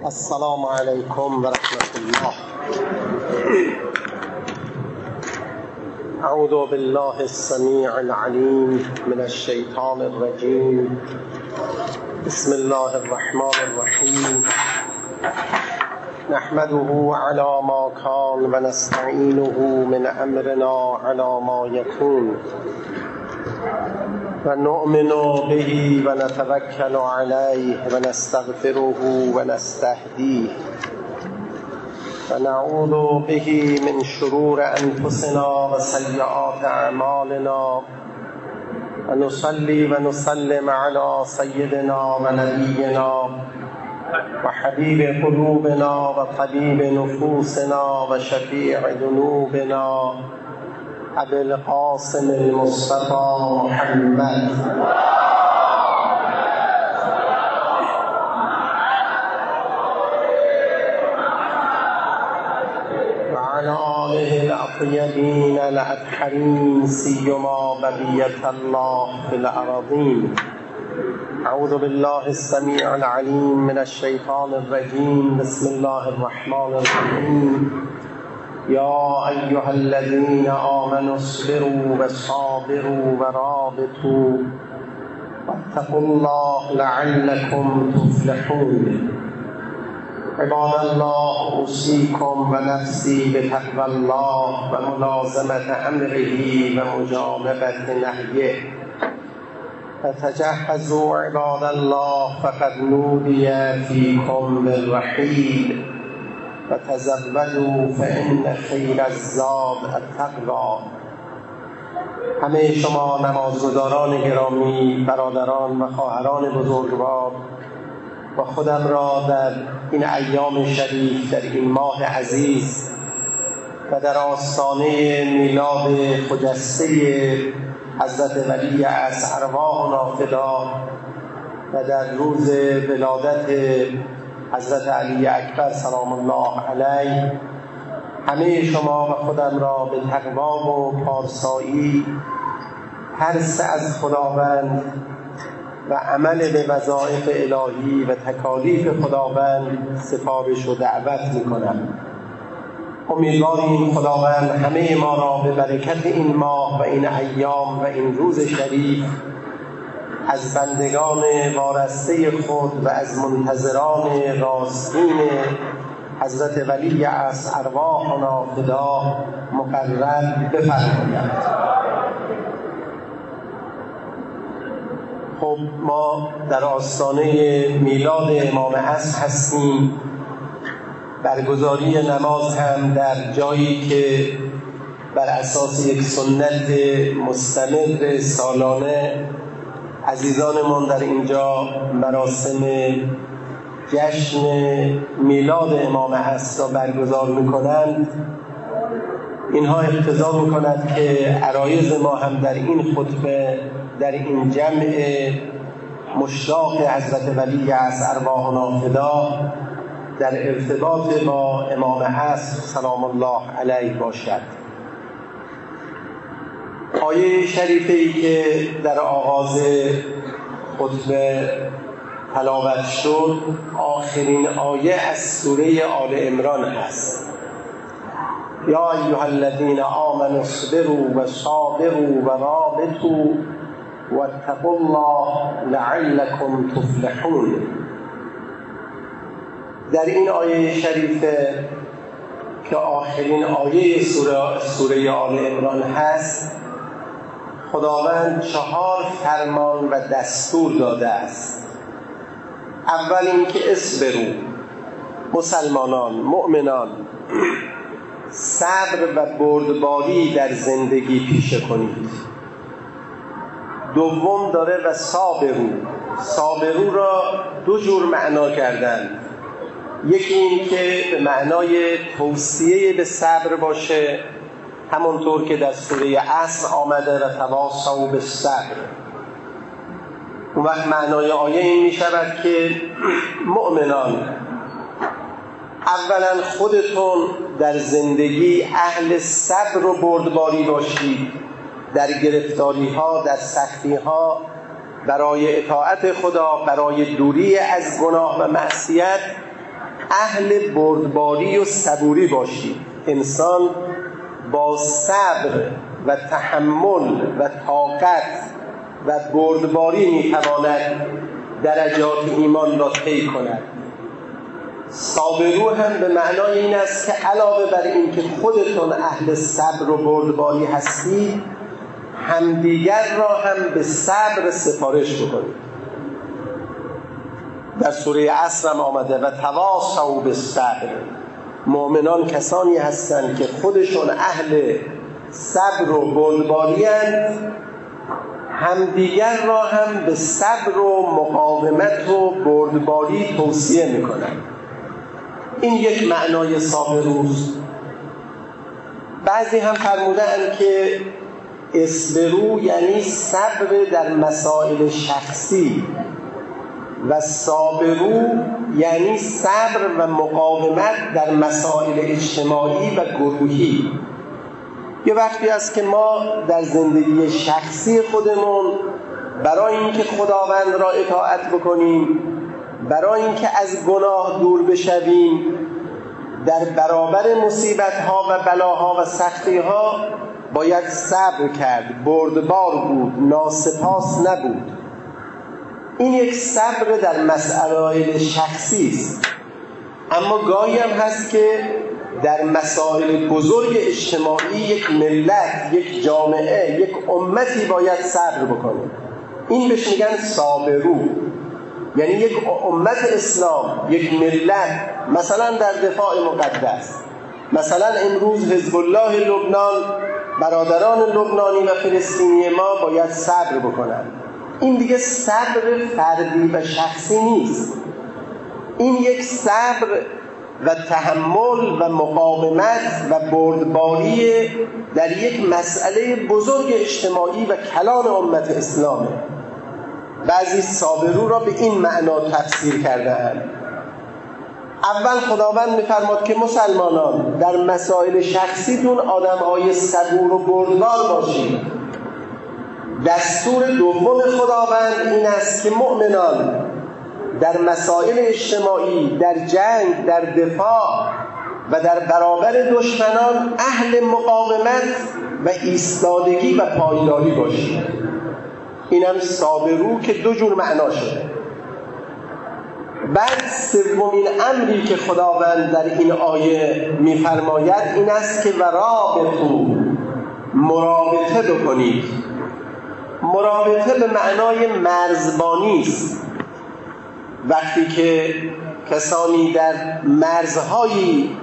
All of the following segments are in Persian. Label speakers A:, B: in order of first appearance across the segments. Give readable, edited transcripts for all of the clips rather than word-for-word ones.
A: السلام علیکم و رحمت الله. اعوذ بالله السمیع العلیم من الشیطان الرجیم. بسم الله الرحمن الرحیم. نحمده علی ما کان و نستعینه من امرنا علی ما یکون و نؤمن به و نتوکل علیه و نستغفره و نستهدیه و نعوذ به من شرور انفسنا و سیئات اعمالنا و نصلی و نسلم علی سیدنا و نبینا و حبیب قلوبنا و طبیب نفوسنا و شفیع ذنوبنا ابی القاسم المصطفى محمد وعلى آله الأطيبين الأطهرين سيما بقية الله في الأراضين. أعوذ بالله السميع العليم من الشيطان الرجيم. بسم الله الرحمن الرحيم. يا أيها الذين آمنوا اصبروا وصابروا ورابطوا واتقوا الله لعلكم تفلحون. عباد الله أوصيكم ونفسي بتقوى الله وملازمة أمره ومجانبة نهيه. فتجهزوا عباد الله فقد نودي فيكم بالرحيل فتزودوا فإن خیر الزاد التقوی. همه شما نمازگزاران گرامی، برادران و خواهران بزرگوار و خودم را در این ایام شریف، در این ماه عزیز و در آستانه میلاد خجسته حضرت ولی عصر ارواحنا فدا و در روز ولادت حضرت علی اکبر سلام الله علیه، همه شما و خودم را به تقوا و پارسایی، ترس از خداوند و عمل به وظایف الهی و تکالیف خداوند سفارش و دعوت می‌کنم. امیدواریم خداوند همه ما را به برکت این ماه و این ایام و این روز شریف از بندگان وارسته خود و از منتظران راستین حضرت ولی عصر ارواحنا فدا مقرر بفرماید. خب ما در آستانه میلاد امام عصر هستیم. برگزاری نماز هم در جایی که بر اساس یک سنت مستمر سالانه عزیزانمون در اینجا مراسم جشن میلاد امام عصر را برگزار می‌کنند. اینها اقتضا می‌کند که عرایض ما هم در این خطبه، در این جمع مشتاق حضرت ولی عصر ارواحنا فدا در ارتباط با امام عصر سلام الله علیه باشد. آیه شریفه‌ای که در آغاز خطبه تلاوت شد آخرین آیه از سوره آل عمران است. یا ایها الذین آمنوا اصبروا و صابروا و رابطوا واتقوا الله لعلکم تفلحون. در این آیه شریفه که آخرین آیه سوره آل عمران هست، خداوند 4 فرمان و دستور داده است. اول اینکه اصبروا، مسلمانان، مؤمنان، صبر و بردباری در زندگی پیشه کنید. دوم داره و صابروا. صابروا را 2 جور معنا کردن. یکی این که به معنای توصیه به صبر باشه، همونطور که در سوره عصر آمده و تواصوا بالصبر. اون وقت معنای آیه این می شود که مؤمنان، اولا خودتون در زندگی اهل صبر و بردباری باشید در گرفتاری ها، در سختی ها، برای اطاعت خدا، برای دوری از گناه و معصیت اهل بردباری و صبوری باشید. انسان با صبر و تحمل و طاقت و بردباری میتواند درجات ایمان را طی کند. صابرو هم به معنای این است که علاوه بر این که خودتون اهل صبر و بردباری هستید، همدیگر را هم به صبر سفارش بکنید. در سوره عصر هم آمده و تواصوا بالصبر. مؤمنان کسانی هستند که خودشون اهل صبر و بردباری اند، همدیگر را هم به صبر و مقاومت و بردباری توصیه میکنند. این یک معنای صابروست. بعضی هم فرمودند که اصبرو یعنی صبر در مسائل شخصی و صابرو یعنی صبر و مقاومت در مسائل اجتماعی و گروهی. یه وقتی است که ما در زندگی شخصی خودمون برای اینکه خداوند را اطاعت بکنیم، برای اینکه از گناه دور بشویم، در برابر مصیبت‌ها و بلاها و سختی‌ها باید صبر کرد، بردبار بود، ناسپاس نبود. این یک صبر در مسائل شخصی است. اما گاهی هم هست که در مسائل بزرگ اجتماعی یک ملت، یک جامعه، یک امتی باید صبر بکنه. این بهش میگن صابرو. یعنی یک امت اسلام، یک ملت، مثلا در دفاع مقدس، مثلا امروز حزب الله لبنان، برادران لبنانی و فلسطینی ما باید صبر بکنند. این دیگه صبر فردی و شخصی نیست. این یک صبر و تحمل و مقاومت و بردباری در یک مسئله بزرگ اجتماعی و کلان امت اسلامه. بعضی صابرو را به این معنا تفسیر کرده‌اند. اول خداوند می‌فرماد که مسلمانان در مسائل شخصیتون آدم‌های صبور و بردبار باشید. دستور دوم خداوند این است که مؤمنان در مسائل اجتماعی، در جنگ، در دفاع و در برابر دشمنان اهل مقاومت و ایستادگی و پایداری باشید. اینم صابرو که دو جور معنا شده. بعد سومین امری که خداوند در این آیه می‌فرماید این است که ورابطو، مرابطه بکنید. مرابطه به معنای مرزبانی است. وقتی که کسانی در مرزهایی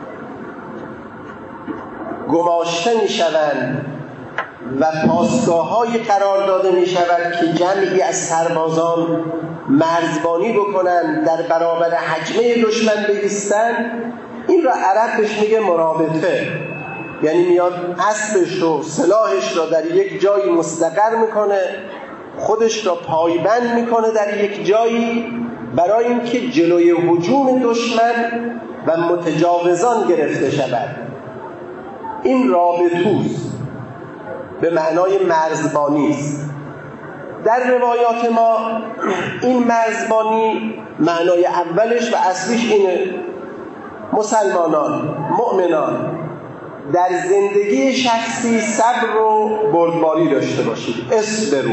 A: گماشته می‌شوند و پاسگاه‌هایی قرار داده می‌شود که جمعی از سربازان مرزبانی بکنند، در برابر هجمه دشمن بایستند، این را عرب بهش میگه مرابطه. یعنی میاد اسبش و سلاحش را در یک جایی مستقر میکنه، خودش را پایبند میکنه در یک جایی برای اینکه جلوی هجوم دشمن و متجاوزان گرفته شود. این رابطوست، به معنای مرزبانی است. در روایات ما این مرزبانی معنای اولش و اصلیش اینه: مسلمانان، مؤمنان در زندگی شخصی صبر و بردباری داشته باشید، اصبرو.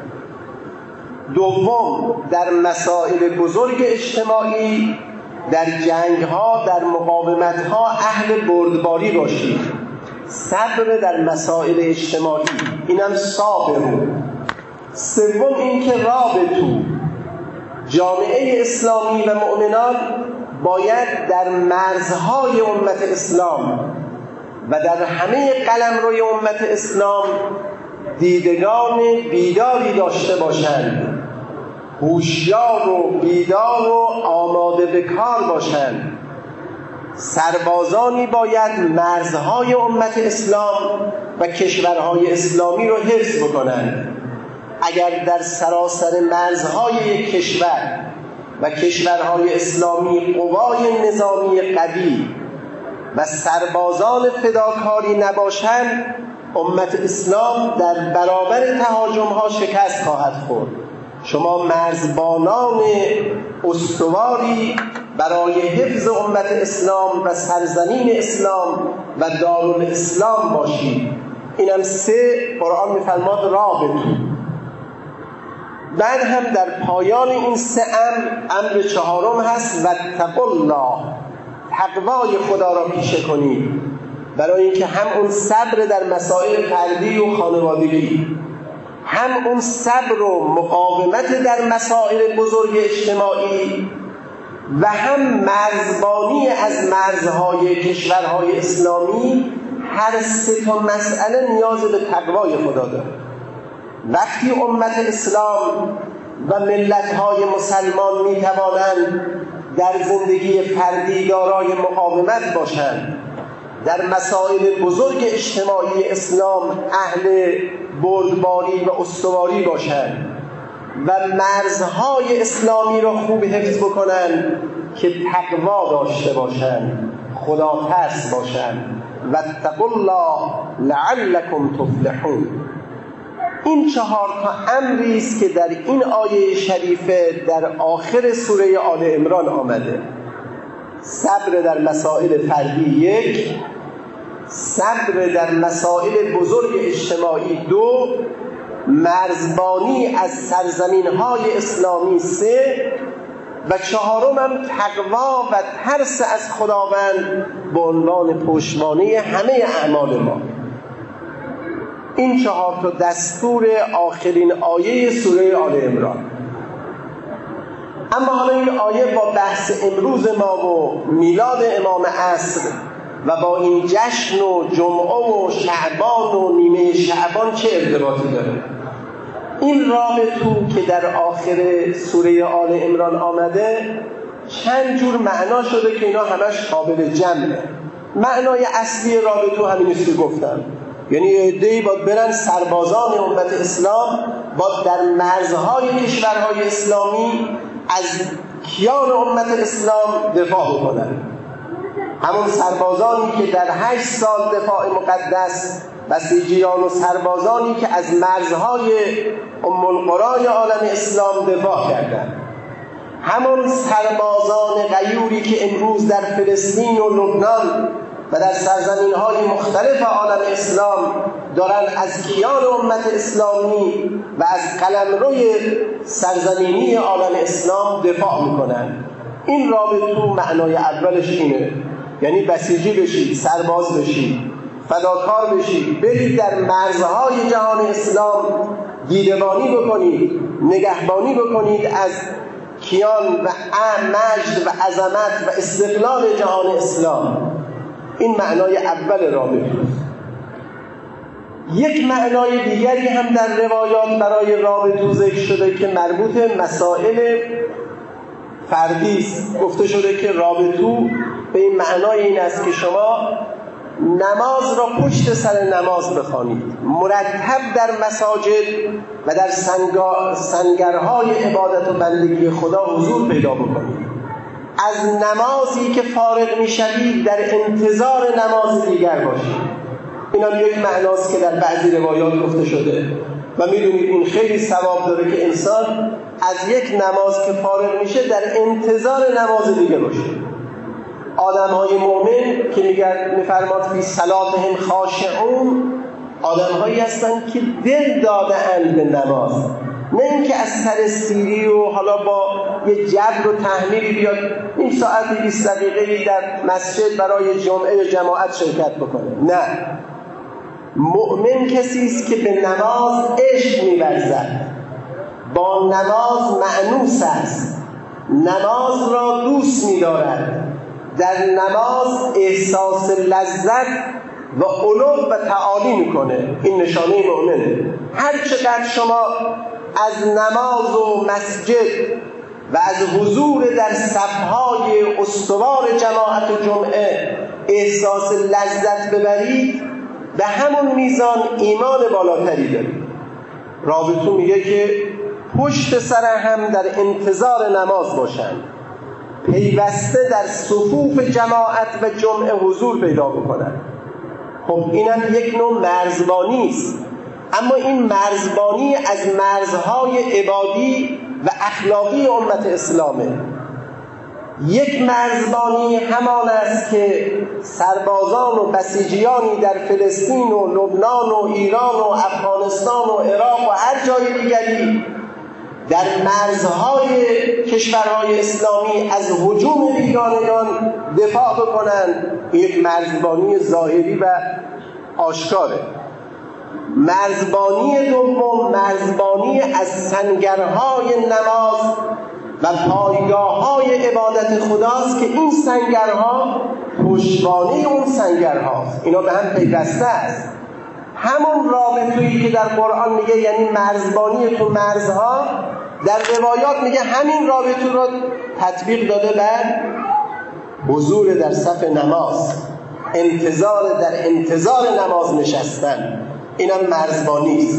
A: دوم، در مسائل بزرگ اجتماعی، در جنگ‌ها، در مقاومت‌ها اهل بردباری باشید، صبر در مسائل اجتماعی، اینم صابرو. سوم این که رابطو، جامعه اسلامی و مؤمنان باید در مرزهای امت اسلام و در همه قلمروی امت اسلام دیدگان بیداری داشته باشند، هوشیار و بیدار و آماده به کار باشند. سربازانی باید مرزهای امت اسلام و کشورهای اسلامی رو حفظ بکنند. اگر در سراسر مرزهای یک کشور و کشورهای اسلامی قوای نظامی قوی و سربازان فداکاری نباشند، امت اسلام در برابر تهاجم‌ها شکست خواهد خورد. شما مرزبانان استواری برای حفظ امت اسلام و سرزمین اسلام و دارالاسلام باشید. اینم 3 قرآن میفرماد رابطو. بعد هم در پایان این 3 امر 4 هست واتقوا الله، تقوای خدا را پیشه کنید، برای اینکه هم اون صبر در مسائل فردی و خانوادگی، هم اون صبر و مقاومت در مسائل بزرگ اجتماعی و هم مرزبانی از مرزهای کشورهای اسلامی، هر 3 تا مسئله نیاز به تقوای خدا داره. وقتی امت اسلام و ملت‌های مسلمان می‌توانند در زندگی فردی دارای مقاومت باشند، در مسائل بزرگ اجتماعی اسلام اهل بردباری و استواری باشند و مرزهای اسلامی را خوب حفظ بکنند که تقوا داشته باشند، خدا ترس باشند. واتقوا الله لعلکم تفلحون. این 4 تا امری است که در این آیه شریفه در آخر سوره آل عمران آمده. صبر در مسائل فردی 1، صبر در مسائل بزرگ اجتماعی 2، مرزبانی از سرزمین‌های اسلامی 3 و 4 هم تقوا و ترس از خداوند به عنوان پشتوانه همه اعمال ما. این 4 تا دستور آخرین آیه سوره آل عمران. اما حالا این آیه با بحث امروز ما و میلاد امام عصر و با این جشن و جمعه و شعبان و نیمه شعبان چه ارتباطی داره؟ این رابطو که در آخر سوره آل عمران آمده چند جور معنا شده که اینا همش قابل جمعه. معنای اصلی رابطو همینیست که گفتم، یعنی عده‌ای باید برن سربازان امت اسلام باید در مرزهای کشورهای اسلامی از کیان امت اسلام دفاع بکنن. همون سربازانی که در 8 سال دفاع مقدس بسیجیان و سربازانی که از مرزهای ام القرای عالم اسلام دفاع کردند، همون سربازان غیوری که امروز در فلسطین و لبنان و در سرزمین‌های مختلف عالم اسلام دارن از کیان امت اسلامی و از قلمروی سرزمینی عالم اسلام دفاع میکنن. این رابطو معنای اولش اینه، یعنی بسیجی بشید، سرباز بشید، فداکار بشید، برید در مرزهای جهان اسلام دیدبانی بکنید، نگهبانی بکنید از کیان و مجد و عظمت و استقلال جهان اسلام. این معنای اول رابطه. یک معنای دیگری هم در روایات برای رابطه ذکر شده که مربوط به مسائل فردی است. گفته شده که رابطه به این معنای این است که شما نماز را پشت سر نماز بخوانید، مرتب در مساجد و در سنگرهای عبادت و بندگی خدا حضور پیدا بکنید. از نمازی که فارغ میشوید در انتظار نماز دیگر باشید. این هم یک معناست که در بعضی روایات گفته شده و میدونید این خیلی ثواب داره که انسان از یک نماز که فارغ میشه در انتظار نماز دیگه باشه. آدم‌های مؤمن که میفرماد فی صلاتهم خاشعون، آدم‌هایی هستند که دل داده‌اند به نماز، نه اینکه از سر سیری و حالا با یه جبر و تحمیلی بیاد این ساعتی 20 دقیقه‌ای در مسجد برای جمعه و جماعت شرکت بکنه. نه، مؤمن کسی است که به نماز عشق می‌ورزد، با نماز مأنوس است، نماز را دوست می‌دارد، در نماز احساس لذت و علو و تعالی میکنه. این نشانه مؤمنه. هر چقدر شما از نماز و مسجد و از حضور در صفهای استوار جماعت و جمعه احساس لذت ببرید، به همون میزان ایمان بالاتری دارید. رابطه میگه که پشت سر هم در انتظار نماز باشند، پیوسته در صفوف جماعت و جمعه حضور پیدا بکنند. خب اینم یک نوع مرزبانی است، اما این مرزبانی از مرزهای عبادی و اخلاقی امت اسلامه. یک مرزبانی همان است که سربازان و بسیجیانی در فلسطین و لبنان و ایران و افغانستان و عراق و هر جای دیگری در مرزهای کشورهای اسلامی از هجوم بیگانگان دفاع بکنند. یک مرزبانی ظاهری و آشکاره. مرزبانی دوم مرزبانی از سنگرهای نماز و پایگاه‌های عبادت خداست که این سنگرها پشتوانه اون سنگرهاست. اینا به هم پیوسته است. همون رابطه‌ای که در قرآن میگه یعنی مرزبانی تو مرزها، در روایات میگه همین رابطه رو تطبیق داده بر حضور در صف نماز، در انتظار نماز نشستن. اینم مرزبانی است.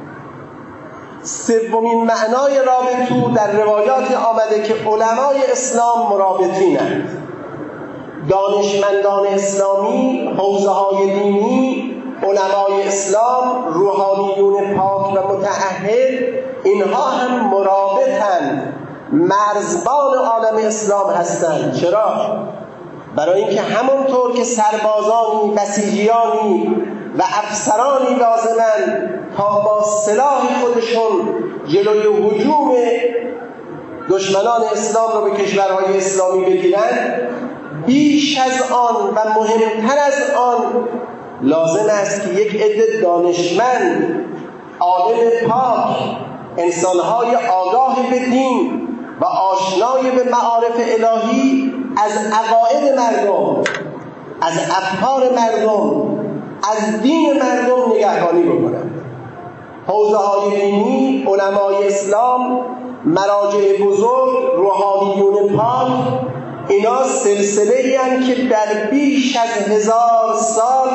A: سومین معنای رابطو در روایات آمده که علمای اسلام مرابطینند. دانشمندان اسلامی، حوزه‌های دینی، علمای اسلام، روحانیون پاک و متعهد، اینها هم مرابطند، مرزبان عالم اسلام هستند. چرا؟ برای اینکه همونطور که سربازانی، بسیجیانی و افسرانی لازمند تا با سلاح خودشون جلوی هجوم دشمنان اسلام رو به کشورهای اسلامی بگیرند، بیش از آن و مهمتر از آن لازم است که یک عده دانشمند، عالم پاک، انسانهای آگاه به دین و آشنای به معارف الهی از عقاید مردم، از افکار مردم، از دین مردم نگهبانی بکنند. حوزه‌های دینی، علمای اسلام، مراجع بزرگ، روحانیون پاک، اینا سلسله‌ای هستند که در بیش از 1000 سال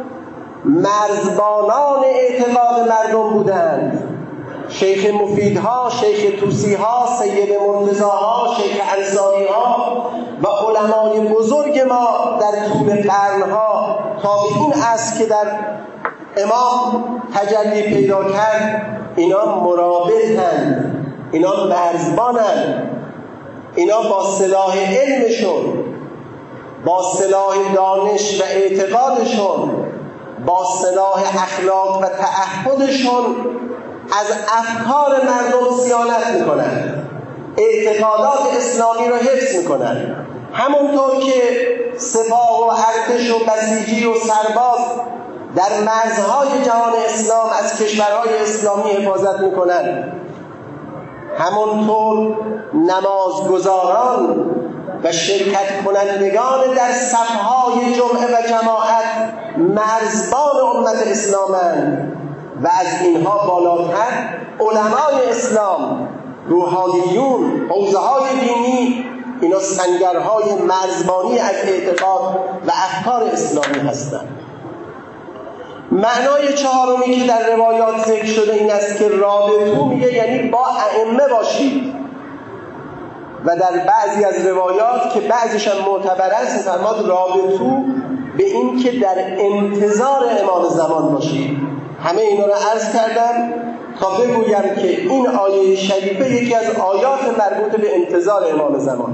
A: مرزبانان اعتقاد مردم بودند. شیخ مفیدها، شیخ توسیها، سید مرتضاها، شیخ انصاریها و علمای بزرگ ما در طول قرنها تا به این است که در امام تجلی پیدا کرد، اینا مرابطند، اینا مرزبانند. اینا با سلاح علمشون، با سلاح دانش و اعتقادشون، با سلاح اخلاق و تعهدشون از افکار مردم صیانت میکنن، اعتقادات اسلامی رو حفظ میکنن. همونطور که سپاه و ارتش و بسیجی و سرباز در مرزهای جهان اسلام از کشورهای اسلامی حفاظت میکنن، همونطور نمازگزاران و شرکت کنندگان در صفهای جمعه و جماعت مرزبان امت اسلامند و از اینها بالاتر علمای اسلام، روحانیون، حوزه‌های دینی، اینا سنگرهای مرزبانی از اعتقاد و افکار اسلامی هستند. معنای چهارمی که در روایات ذکر شده این است که رابطو میگه یعنی با ائمه باشید، و در بعضی از روایات که بعضیش هم معتبر است می‌فرماد رابطو به این که در انتظار امام زمان باشید. همه اینا رو عرض کردم تا بگویم که این آیه شریفه یکی از آیات مربوط به انتظار امام زمان،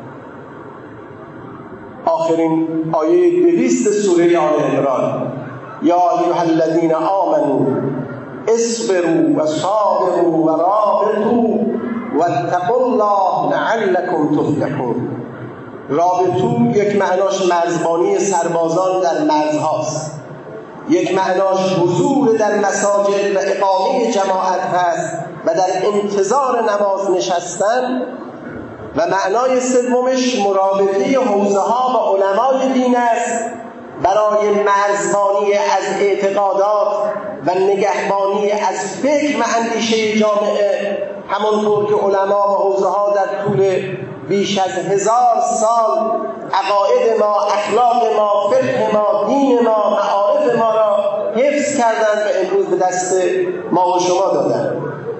A: آخرین آیه 200 سوره آل عمران. یا ایها الذین آمنوا اصبروا و صابروا و رابطوا واتقوا الله لعلکم تفلحون. رابطو یک معناش مرزبانی سربازان در مرزهاست، یک معناش حضور در مساجد و اقامه جماعت هست و در انتظار نماز نشستن، و معنای سومش مرابطه حوزه‌ها و علمای دین است برای مرزبانی از اعتقادات و نگهبانی از فکر و اندیشه جامعه، همونطور که علما و حوزه‌ها در طول بیش از 1000 سال عقاید ما، اخلاق ما، فقه ما، دین ما، معارف ما را حفظ کردند و امروز به دست ما و شما دادند.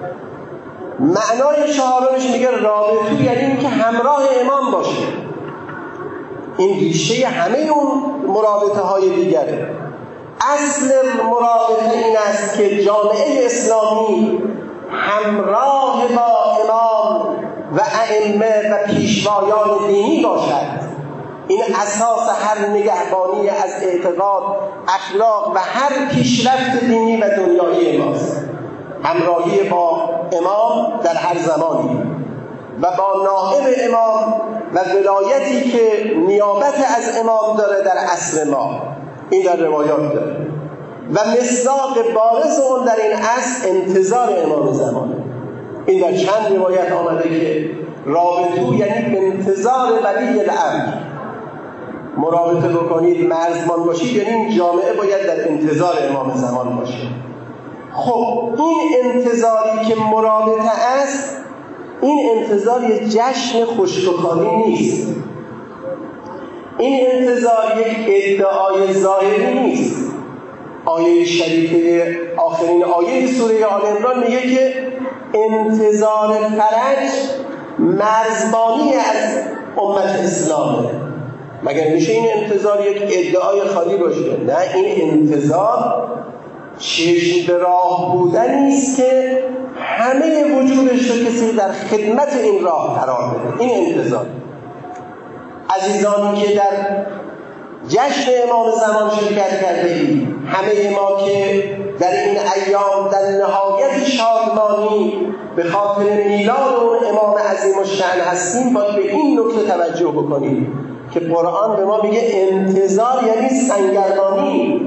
A: معنای چهارمش میگه رابطو یعنی این که همراه امام باشه. این ریشه همه اون مرابطه های دیگره. اصل مرابطه این است که جامعه اسلامی همراه با امام و ائمه و پیشوایان دینی باشد. این اساس هر نگهبانی از اعتقاد، اخلاق و هر پیشرفت دینی و دنیایی ماست. همراهی با امام در هر زمانی و با نائب امام و ولایتی که نیابت از امام داره در عصر ما، این در روایات داره و مصداق بارز اون در این عصر انتظار امام زمانه. این در چند روایت آمده که رابطو یعنی انتظار ولی الامر، مرابطه بکنید، مرزبان باشید، یعنی این جامعه باید در انتظار امام زمان باشه. خب این انتظاری که مرابطه است، این انتظار یک جشن خشک‌وخالی نیست. این انتظار یک ادعای ظاهری نیست. آیه شریفه آخرین آیه سوره آل عمران میگه که انتظار فرج مرزبانی از امت اسلامه. مگر میشه این انتظار یک ادعای خالی باشه؟ نه، این انتظار چشم به راه بودنی است که همه وجودش رو کسی در خدمت این راه قرار بده. این انتظار. عزیزانی که در جشن امام زمان شرکت کرده اید، همه ما که در این ایام در نهایت شادمانی به خاطر میلاد اون امام عظیم الشأن هستیم، باید به این نکته توجه بکنیم که قرآن به ما میگه انتظار یعنی سنگردانی.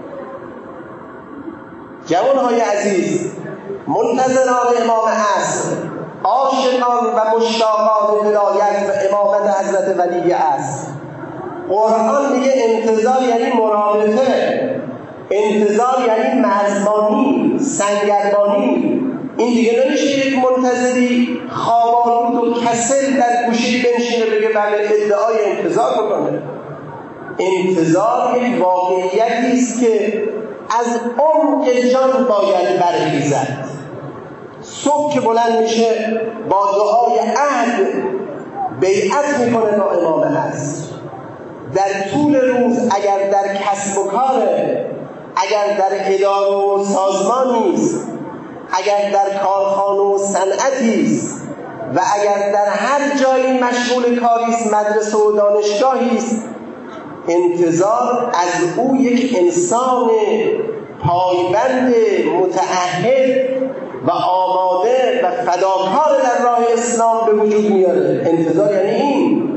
A: جوانهای عزیز، منتظران امام عصر، عاشقان و مشتاقان ولایت و امامت حضرت ولی عصر، قرآن میگه انتظار یعنی مرابطه، انتظار یعنی مرزبانی، سنگردانی. این دیگه نمیشه یک منتظری خوابالود و کسل در گوشی بنشینه بگه بله ادعای انتظار بکنه. انتظار یک واقعیتی است که از عمق جان باید برخیزد. صبح که بلند میشه با دعای عهد بیعت میکنه با امام عصر. در طول روز اگر در کسب و کاره، اگر در اداره و سازمانی است، اگر در کارخانه و صنعتی است و اگر در هر جایی مشغول کاری است، مدرسه و دانشگاهی است، انتظار از او یک انسان پایبند، متعهد و آماده و فداکار در راه اسلام به وجود میاره. انتظار یعنی این.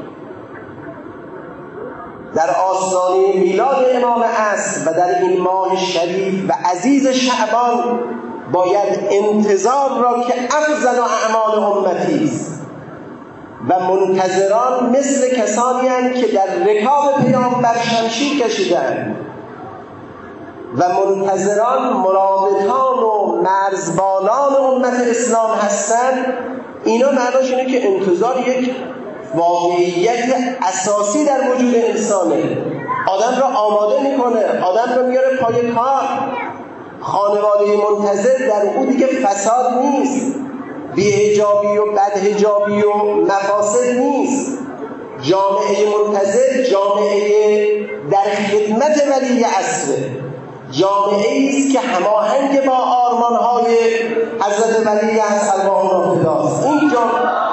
A: در آستانه میلاد امام عصر و در این ماه شریف و عزیز شعبان باید انتظار را که افضل اعمال امتی است و منتظران مثل کسانی هستند که در رکاب پیامبر شمشیر کشیدند و منتظران مرابطان و مرزبانان امت اسلام هستند. اینا معناش اینه که انتظار یک واقعیت اساسی در وجود انسانه. آدم را آماده میکنه، آدم را میاره پای کار. خانواده منتظر در او دیگه فساد نیست، بی‌حجابی و بدحجابی و مفاسد نیست. جامعه منتظر جامعه در خدمت ولی عصره، جامعه است که هماهنگ با آرمان‌های حضرت ولی عصر ارواح فداست. این جامعه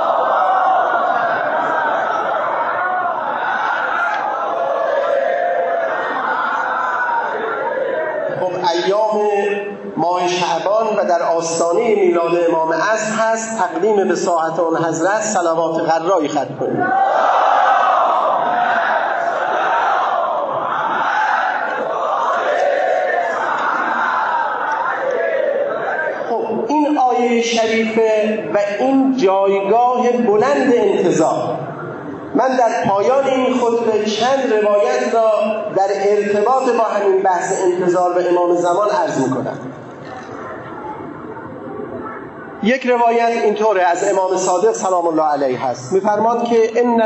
A: ایام ماه شعبان و در آستانه میلاد امام عصر هست. تقدیم به ساعت اون حضرت صلوات غرایی ختم کنیم. خب این آیه شریفه و این جایگاه بلند انتظار، من در پایان این خطبه چند روایت را در ارتباط با همین بحث انتظار به امام زمان عرض می‌کنم. یک روایت اینطوره از امام صادق سلام الله علیه هست، می‌فرماد که ان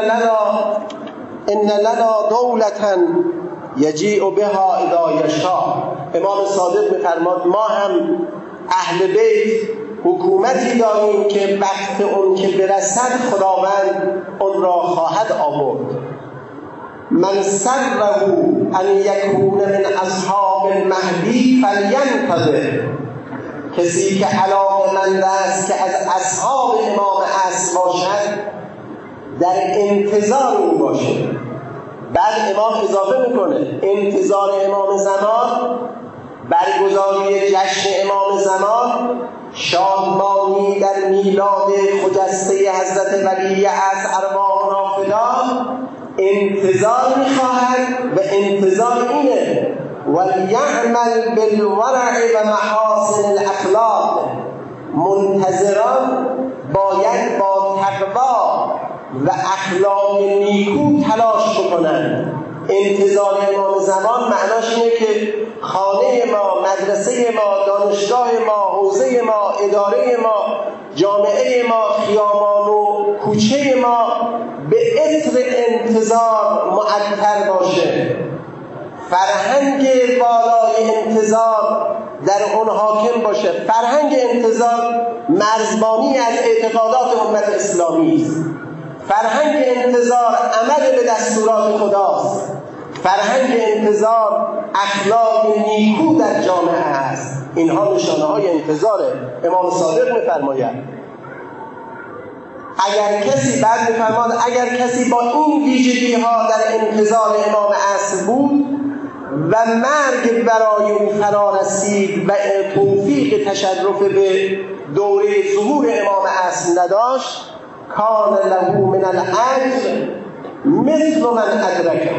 A: لنا دولة یجیء بها اذا یشاء. امام صادق می‌فرماد ما هم اهل بیت حکومتی داریم که وقت اون که برسد خداوند اون را خواهد آورد. من سره ان یکون من اصحاب المهدی فلینتظر. کسی که علاقه‌مند است که از اصحاب امام عصر باشد در انتظار او باشه. بعد امام اضافه میکنه انتظار امام زمان، برگزاری جشن امام زمان، شادمانی در میلاد خجسته حضرت ولی عصر ارواح را فدا، انتظار میخواهد و انتظار اینه ولیعمل بالورع و محاسن الاخلاق. منتظران باید با تقوا و اخلاق نیکو تلاش بکنند. انتظار امام زمان معناش اینه که خانه ما، مدرسه ما، دانشگاه ما، حوزه ما، اداره ما، جامعه ما، خیابان و کوچه ما به عطر انتظار معطر باشه. فرهنگ بالای انتظار در اون حاکم باشه. فرهنگ انتظار مرزبانی از اعتقادات امت اسلامی است. فرهنگ انتظار عمل به دستورات خداست. فرهنگ انتظار اخلاق نیکو در جامعه است. اینها نشانه های انتظاره. امام صادق می‌فرماید اگر کسی با این ویژگی ها در انتظار امام عصر بود و مرگ برای او فرا رسید و توفیق تشرف به دوره ظهور امام عصر نداشت، کان له من الاجر مثل من ادرکه.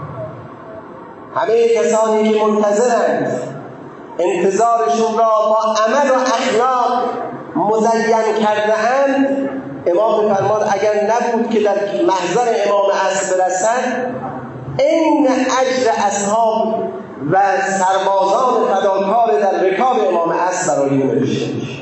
A: همه کسانی که منتظرند انتظارشون را با عمل و اخلاق مزین کرده اند، امام فرماد اگر نبود که در محضر امام عصر برسند، این اجر اصحاب و سربازان فداکار در رکاب امام عصر برای این نوشته میشه.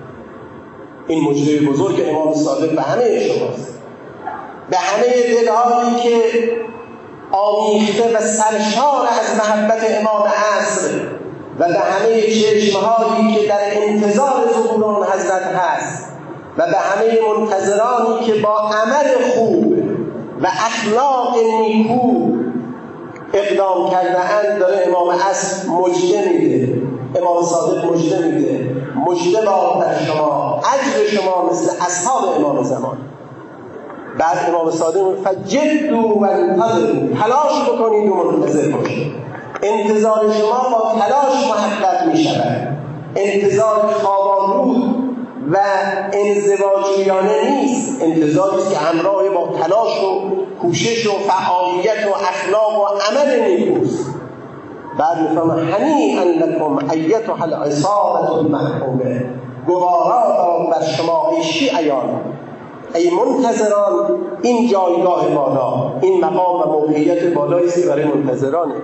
A: این مجری بزرگ امام صادق به همه شماست، به همه دلهایی که آمیخته و سرشار از محبت امام عصر و به همه چشمهایی که در انتظار ظهور آن حضرت هست و به همه منتظرانی که با عمل خوب و اخلاق نیکو اقدام کرده اند داره امام عصر مجده میده. امام صادق مجده میده، مجده باد در شما، اجر شما مثل اصحاب امام زمان. بعد امام صادق فجدوا و انتظروا، تلاش بکنید و منتظر باشید. انتظار شما با تلاش محقق می شود. انتظار خواب‌آلود و انزواجویانه نیست، انتظاری است که همراه با تلاش و کوشش و فعالیت و اخلاق و عمل نیکوست. بعد میفهمه هنیئا لکم ایتها العصابة المرحومه، گوارا بر شما ای شیعیان، ای منتظران، این جایگاه بالا، این مقام و موقعیت بالایی است برای منتظرانه.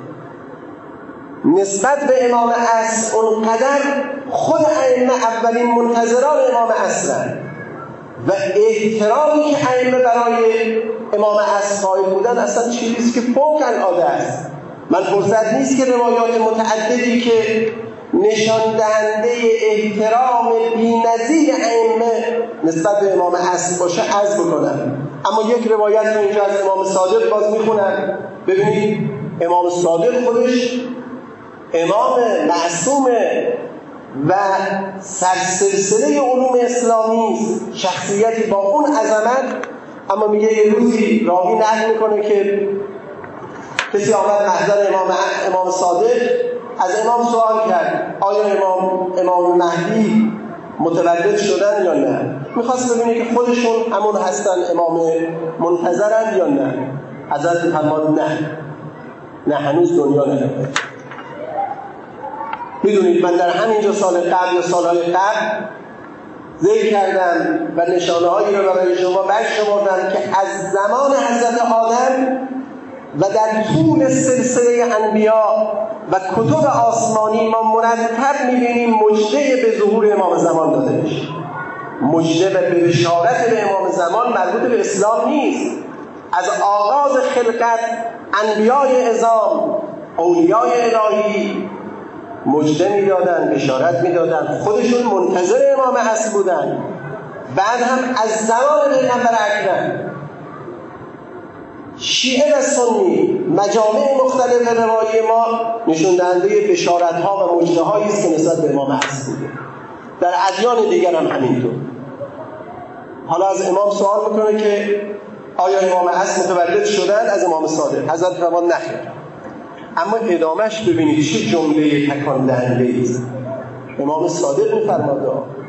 A: نسبت به امام عصر اونقدر خود ائمه اولین منتظران امام عصرن و احترامی که ائمه برای امام عصر قائل بودن اصلا چیزی که فوق العاده است. من فرصت نیست که روایات متعددی که نشان دهنده احترام بی‌نظیر ائمه نسبت به امام عصر باشه عرض بکنم، اما یک روایت رو اینجا از امام صادق باز میخونم. ببینید امام صادق خودش امام معصوم و سرسلسله علوم اسلامی است، شخصیتی با اون عظمت، اما میگه یه روزی راوی نقل میکنه که کسی آمد محضر امام صادق، از امام سوال کرد آیا امام مهدی متولد شدن یا نه. میخواست ببینه که خودشون همون هستن، امام منتظرن یا نه. حضرت فرمود نه هنوز دنیا نرفته. میدونید من در همینجا سال قبل یا سالهای قبل ذکر کردم و نشانه هایی رو برای شما برشمردم که از زمان حضرت آدم و در طول سلسله انبیا و کتب آسمانی ما مرتب می‌بینیم مژده به ظهور امام زمان داده میشه. مژده و بشارت به امام زمان مربوط به اسلام نیست. از آغاز خلقت انبیای اعظام، اولیای الهی مژده میدادن، بشارت میدادن، خودشون منتظر امام عصر بودن. بعد هم از زمان پیغمبر اکرم شیعه و سنی مجامع مختلف روایی ما نشون دهنده بشارت‌ها و مژده‌هایی است که نسبت به امام عصر بوده. در ادیان دیگر هم همینطور. حالا از امام سوال میکنه که آیا امام اصل متولد شدن از امام صادق؟ حضرت فرمان نخیر. اما ادامهش ببینید چه جمله تکان دهنده است. امام صادق میفرماده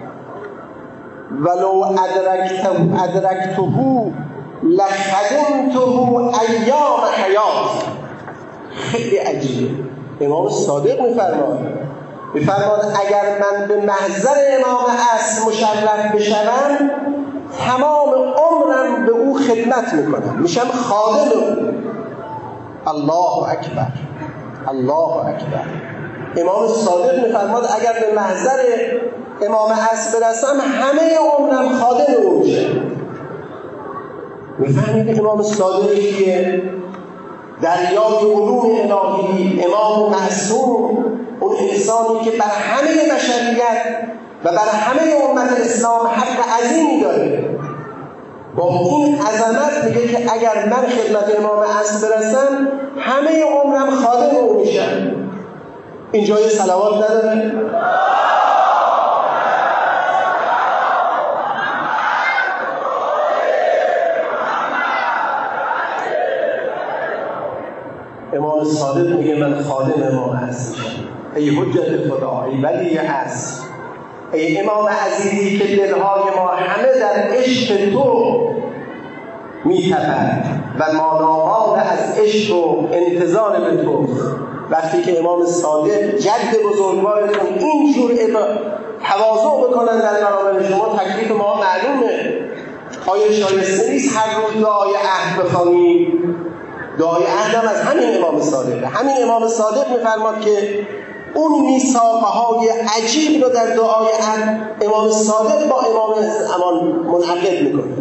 A: ولو ادرکته لخدمته ایام حیات. خیلی عجیبه. امام صادق میفرماد اگر من به محضر امام اصل مشرف بشوم تمام عمرم به او خدمت میکنم، میشم خادم او. الله اکبر، الله اکبر. امام صادق میفرماد اگر به محضر امام اصل برسم همه عمرم خادم او میشم. میفهمید امام صادق کیه؟ دریای علوم الهی، امام معصوم، اون انسانی که بر همه بشریت و بر همه امت اسلام حق عظیمی داره. با این عظمت میگه که اگر من خدمت امام اصل برسم همه عمرم خادم او میشم. این جای صلوات نداره؟ امام صادق میگه من خادم امام اصل میشم. ای حجت خدا، ای ولی اصل، ای امام عزیزی که دلهای ما همه در عشق تو میتپد و ما ناباد از عشق و انتظار به تو. وقتی که امام صادق جد بزرگوارتون اینجور تواضع بکنن در برابر شما، تکلیف ما معلومه. آیا شایسته نیست هر روز دعای عهد بخوانیم؟ دعای عهد هم از همین امام صادقه. همین امام صادق میفرماد که اون میثاقهای عجیب رو در دعای عهد امام صادق با امام امان منعقد میکنه.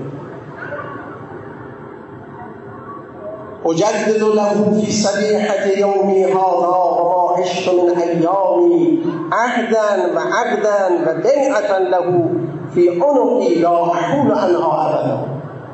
A: اجدد له فی صبیحة یومی هذا و ما عشت من ایامی عهدا و عقدا و بیعة له فی عنقی لا احول عنها ابدا.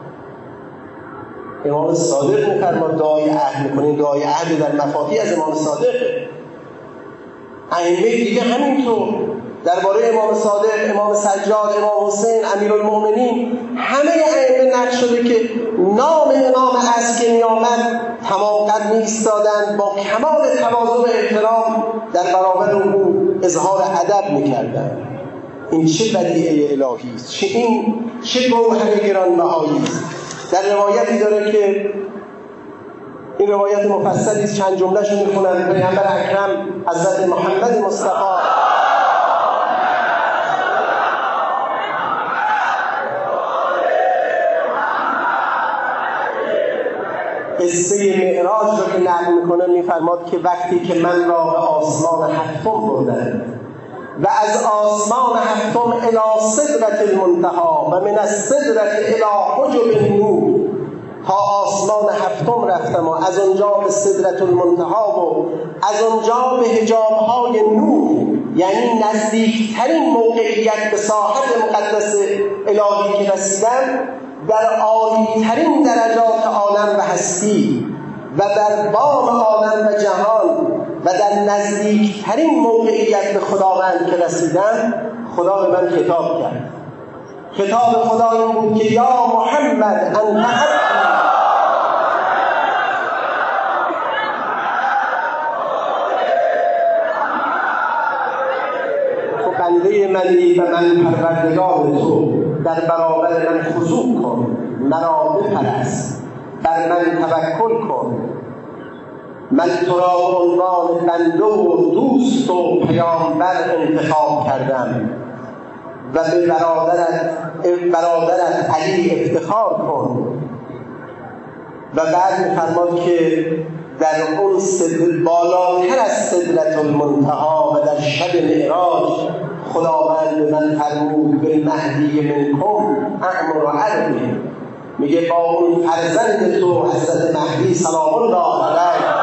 A: امام صادق میفرماد دعای عهد میکنین. دعای عهد در مفاتیح از امام صادقه. ائمه دیگه همینطور درباره امام صادق، امام سجاد، امام حسین، امیرالمومنین، همه ائمه نقل شده که نام امام اصل که میآمد تمام قد میایستادند، با کمال تواضع و احترام در برابر او اظهار ادب میکردند. این چه بدیعه الهی است، چه گوهر گرانبهایی است. در روایتی داره که این روایت مفصلی است، چند جمله‌شو میخونم. پیامبر اکرم حضرت محمد مصطفی قصه معراج رو که نقل میکنه میفرماد که وقتی که من را به آسمان هفتم بردند و از آسمان هفتم الی سدرة المنتهی و من السدرة الی حجب النور تا آسمان هفتم رفتم و از اونجا به سدرة المنتهی و از اونجا به حجاب‌های نور، یعنی نزدیکترین موقعیت به ساحت مقدس الهی که رسیدم، در عالی‌ترین درجات عالم و هستی و در بام عالم و جهان و در نزدیکترین موقعیت به خداوند که رسیدم، خدا به من خطاب کرد. خطاب خدا این بود که یا محمد انت حقی. تو بنده منی و من پروردگار تو، در برابر من خضوع کن، مرا بپرست، بر من توکل کن. من تو را عنوان بنده و دوست و پیامبر انتخاب کردم و به برادرت علی افتخار کن. و بعد می‌فرماد که در اون بالاتر از سدرة المنتهی و در شب معراج خداوند به من فرمود بالمهدی منکم اعمر عربی، میگه با اون فرزند تو حضرت مهدی سلام الله علیه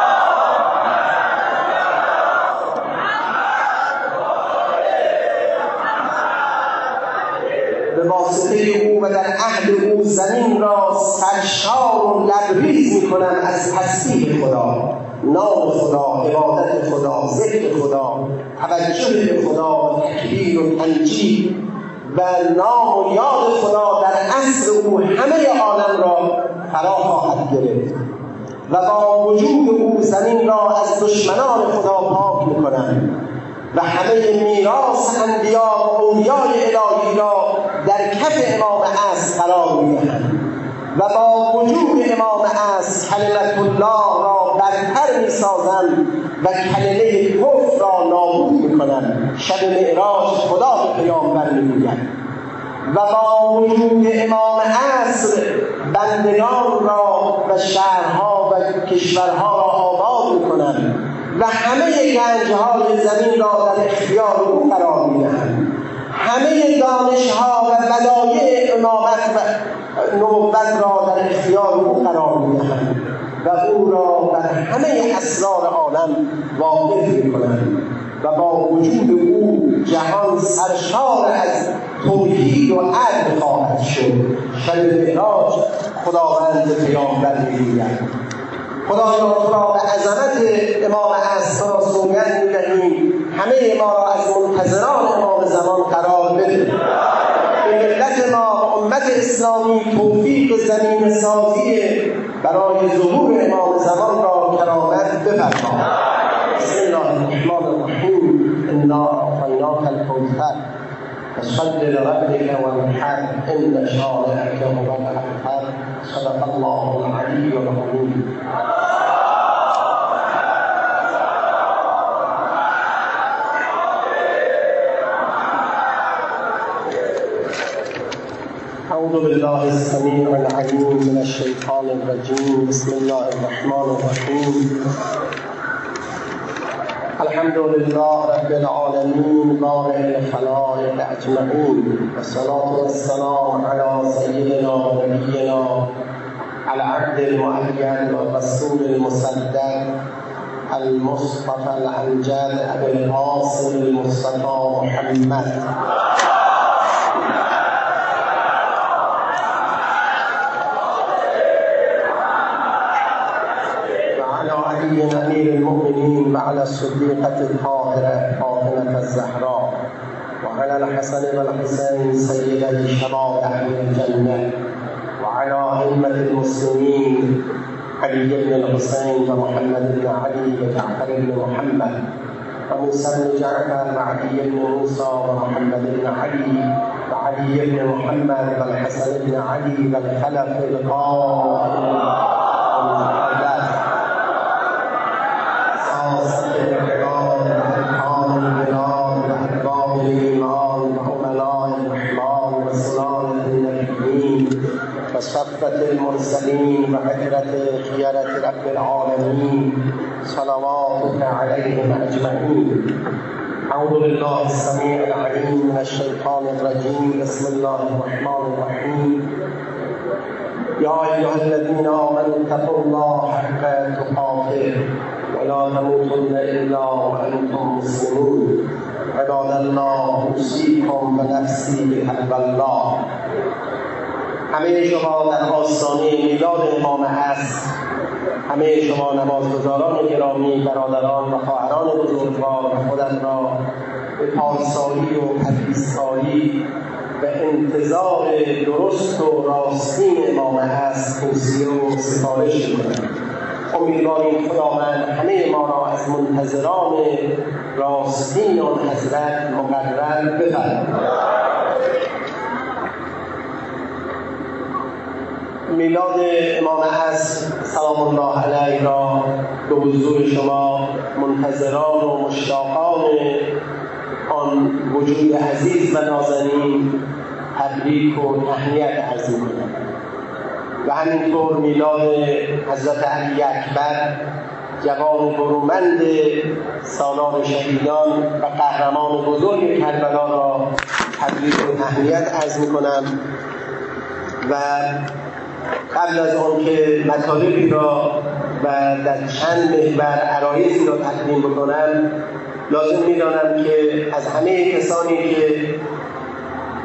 A: به واسطه او و در عهد او زمین را سرشار و لبریز میکنم از تسبیح خدا، نام خدا، عبادت خدا، ذکر خدا، توجه به خدا، تکبیر و تمجید و نام و یاد خدا در عصر او همه عالم را فرا خواهد گرفت و با وجود او زمین را از دشمنان خدا پاک می‌کنند و همه میراث انبیا و اولیای الهی را در کف امام عصر قرار می‌دهند و با وجود امام عصر کلمت الله را برتر می‌سازند و کلمه کفر را نابود می‌کنند. شب معراج خدا به پیامبر می‌گوید و با وجود امام عصر بندگان را و شهرها و کشورها را آباد می‌کنند و همه گنج‌های زمین را در اختیار او قرار می‌دهند. همه دانش‌ها و بدایع امامت و نبوت را در اختیار او قرار می‌دهند و او را بر همه اسرار عالم واقف می‌کنند و با وجود او جهان سرشار از توحید و عدل خواهد شد. شب معراج خداوند پیامبر می‌گوید خدایا تو را به عظمت امام عصر را سوگند می‌دهیم همه ما را از منتظران امام زمان قرار بده. به ملت ما و امت اسلامی توفیق زمین سازی برای ظهور امام زمان را کرامت بفرما. بسم الله الرحمن الرحیم. انا اعطیناک الکوثر فصل لربك وانحر ان شانئک هو الابتر. صدق الله العلی العظیم. أعوذ بالله السميع العليم من الشيطان الرجيم. بسم الله الرحمن الرحيم. الحمد لله رب العالمين بارئ الخلائق أجمعين والصلاة والسلام على سيدنا ونبينا العبد المؤيد والرسول المصدق المصطفى الأمجد أبي القاسم المصطفى محمد أمير المؤمنين وعلى الصديقة الطاهرة فاطمة الزهراء وعلى الحسن والحسين سيدي شباب أهل الجنة وعلى أئمة المسلمين علي بن الحسين ومحمد بن علي وجعفر بن محمد وموسى بن جعفر وعلي بن موسى ومحمد بن علي وعلي بن محمد والحسن بن علي والخلف القائم وصفة المرسلين وعترة خيرة رب العالمين صلواتك عليهم أجمعين. أعوذ بالله السميع العليم من الشيطان الرجيم. بسم الله الرحمن الرحيم. يا أيها الذين آمنوا اتقوا الله حق تقاته ولا تموتن إلا وأنتم مسلمون. عباد الله أوصيكم ونفسي بتقوى الله. همه شما در آستانه میلاد امام عصر، همه شما نمازگزاران گرامی، برادران و خواهران بزرگوار و خودم را به پارسایی و تدریسکاری و انتظار درست و راستین امام عصر توصیه و سفارش می‌کنم. امیدواریم خداوند همه ما را از منتظران راستین آن حضرت مقرر بفرماید. میلاد امام عصر سلام الله علیه را به حضور شما منتظران و مشتاقان آن وجود عزیز و نازنین تبریک و تهنیت عرض می‌کنم و همینطور میلاد حضرت علی اکبر جوان برومند سالار شهیدان و قهرمان بزرگ کربلا را تبریک و تهنیت عرض می‌کنم و قبل از آن که مطالبی را و در چند محور عرایضی را تقدیم بکنم لازم می‌دانم که از همه کسانی که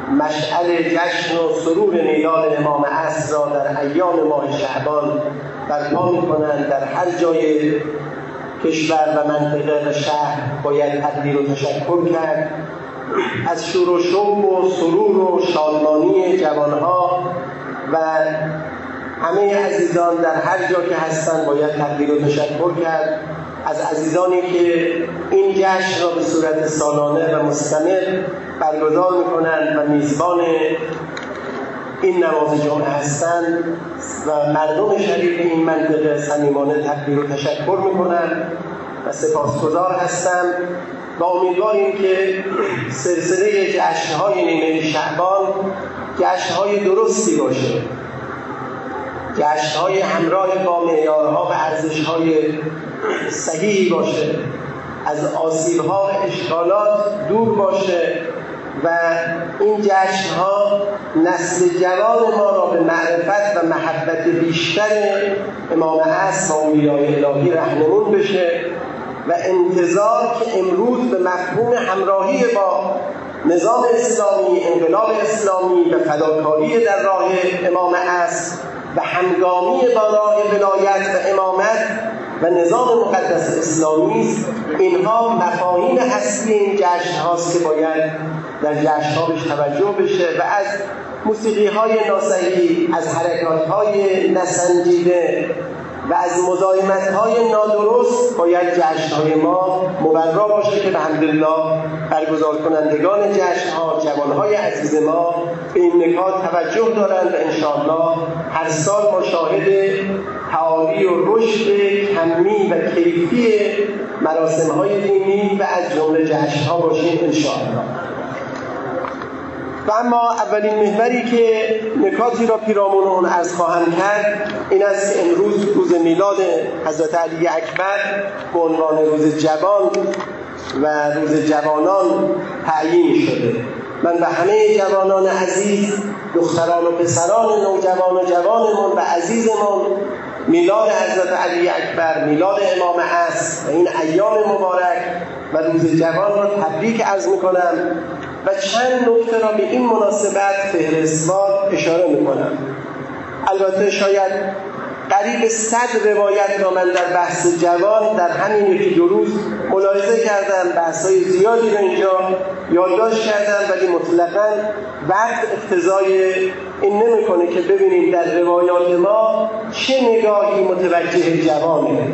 A: مشعل جشن و سرور میلاد امام عصر را در ایام ماه شعبان برپا می‌کنند. در هر جای کشور و منطقه و شهر باید تقدیر و تشکر کرد از شور و شوق و سرور و شادمانی جوانها و همه عزیزان در هر جا که هستند باید تقدیر و تشکر کرد از عزیزانی که این جشن را به صورت سالانه و مستمر برگزار می‌کنند و میزبان این نماز جمعه هستند و مردم شریف این منطقه صمیمانه تقدیر و تشکر می‌کنند و سپاسگزار هستم و امیدواریم که سلسله جشن‌های نیمه شعبان جشن‌های درستی باشه، جشن‌های همراه با معیارها و ارزش‌های صحیحی باشه، از آسیب‌ها و اشکالات دور باشه و این جشن‌ها نسل جوان ما را به معرفت و محبت بیشتر امام عصر و اولیای الهی راهنمون بشه و انتظار که امروز به مفهوم همراهی با نظام اسلامی، انقلاب اسلامی و فداکاری در راه امام عصر و همگامی با راه ولایت و امامت و نظام مقدس اسلامی است. اینها مفاهیم اصلی این جشن هاست که باید در جشن ها بهش توجه بشه و از موسیقی های ناصحیح، از حرکات های نسنجیده و از مزاحمت های نادرست باید جشن های ما مبرا باشه که الحمدلله برگزار کنندگان جشن ها، جوان های عزیز ما به این نکات توجه دارند و انشاءالله هر سال ما شاهد تعالی و رشد کمی و کیفی مراسم های دینی و از جمله جشن ها باشیم انشاءالله. و اما اولین محوری که نکاتی را پیرامون اون عرض خواهم کرد این است که امروز روز میلاد حضرت علی اکبر به عنوان روز جوان و روز جوانان تعیین شده. من به همه جوانان عزیز، دختران و پسران نوجوان و جوانمون و عزیزمون میلاد حضرت علی اکبر، میلاد امام عصر و این ایام مبارک و روز جوان را تبریک عرض میکنم و چند نکته را به این مناسبت فهرستوار اشاره میکنم. البته شاید قریب 100 روایت را من در بحث جوان در همین یکی دو روز ملاحظه کردم، بحث‌های زیادی را اینجا یادداشت کردم، ولی مطلقاً وقت اقتضای این نمی‌کنه که ببینیم در روایات ما چه نگاهی متوجه جوانه.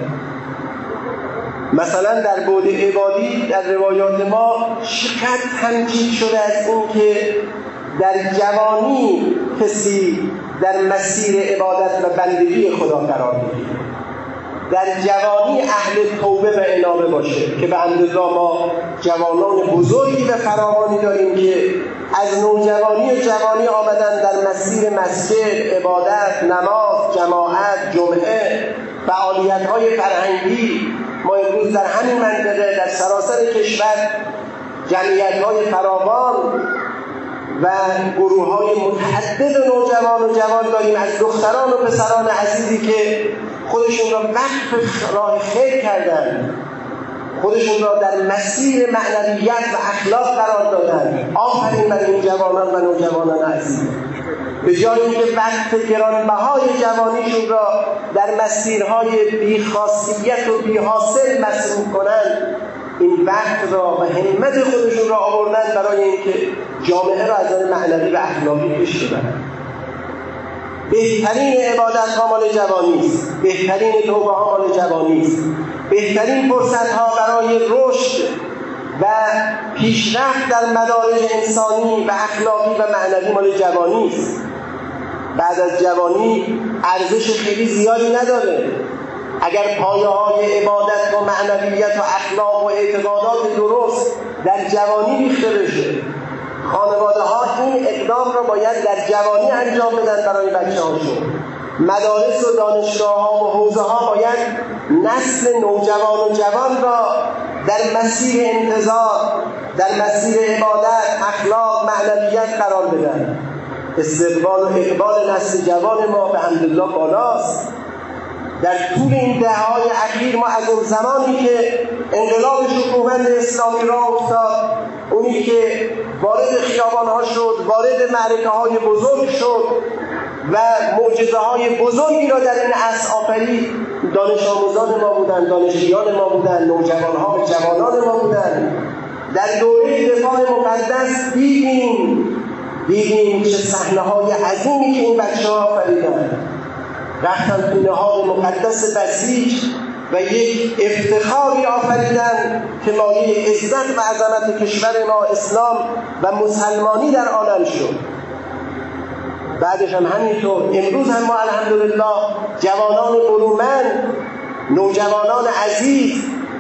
A: مثلا در بعد عبادی در روایات ما چقدر تمجید شده از این که در جوانی کسی در مسیر عبادت و بندگی خدا قرار بگیره، در جوانی اهل توبه و انابه باشه که به حمدالله ما جوانان بزرگی و فراوانی داریم که از نوجوانی و جوانی آمدن در مسیر مسجد، عبادت، نماز، جماعت، جمعه، فعالیت‌های فرهنگی. ما امروز در همین منطقه در سراسر کشور جمعیت‌های فراوان و گروه‌های متعدد نوجوان و جوان داریم، از دختران و پسران عزیزی که خودشون را وقف راه خیر کردن، خودشون را در مسیر معنویت و اخلاق قرار دادن. آفرین بر این جوانان و نوجوانان عزیز. به جای اینکه وقت گرانبهای جوانیشون را در مسیرهای بی‌خاصیت و بی‌حاصل مصرف کنند، این وقت را و همت خودشون را آوردن برای اینکه جامعه را از نظر معنوی و اخلاقی پیش ببرند. بهترین عبادت ها مال جوانی است، بهترین توبه ها مال جوانی است، بهترین فرصت ها برای رشد و پیشرفت در مدارج انسانی و اخلاقی و معنوی مال جوانی است. بعد از جوانی ارزش خیلی زیادی نداره. اگر پایه‌های عبادت و معنویت و اخلاق و اعتقادات درست در جوانی ریخته بشه، خانواده‌ها این اقدام را باید در جوانی انجام بدن برای بچه‌هاشون. مدارس و دانشگاه‌ها و حوزه‌ها باید نسل نوجوان و جوان را در مسیر انتظار، در مسیر عبادت، اخلاق، معنویت قرار بدن. استقبال و اقبال نسل جوان ما به حمدالله بالاست. در طول این دهه‌های اخیر ما از اون زمانی که انقلاب شکوهمند اسلامی راه افتاد، اونی که وارد خیابان‌ها شد، وارد معرکه‌های بزرگ شد و معجزه‌های بزرگی را در این عصر آفرید، دانش آموزان ما بودند، دانشجویان ما بودند، نوجوان‌ها و جوانان ما بودند. در دوره دفاع مقدس دیدیم چه صحنه‌های عظیمی که این بچه‌ها آفریدند. رفتن تو نهاد مقدس بسیج و یک افتخاری آفریدن که مایه عزت و عظمت کشور ما اسلام و مسلمانی در عالم شد. بعدش هم همینطور، امروز هم ما الحمدلله جوانان برومند، نوجوانان عزیز،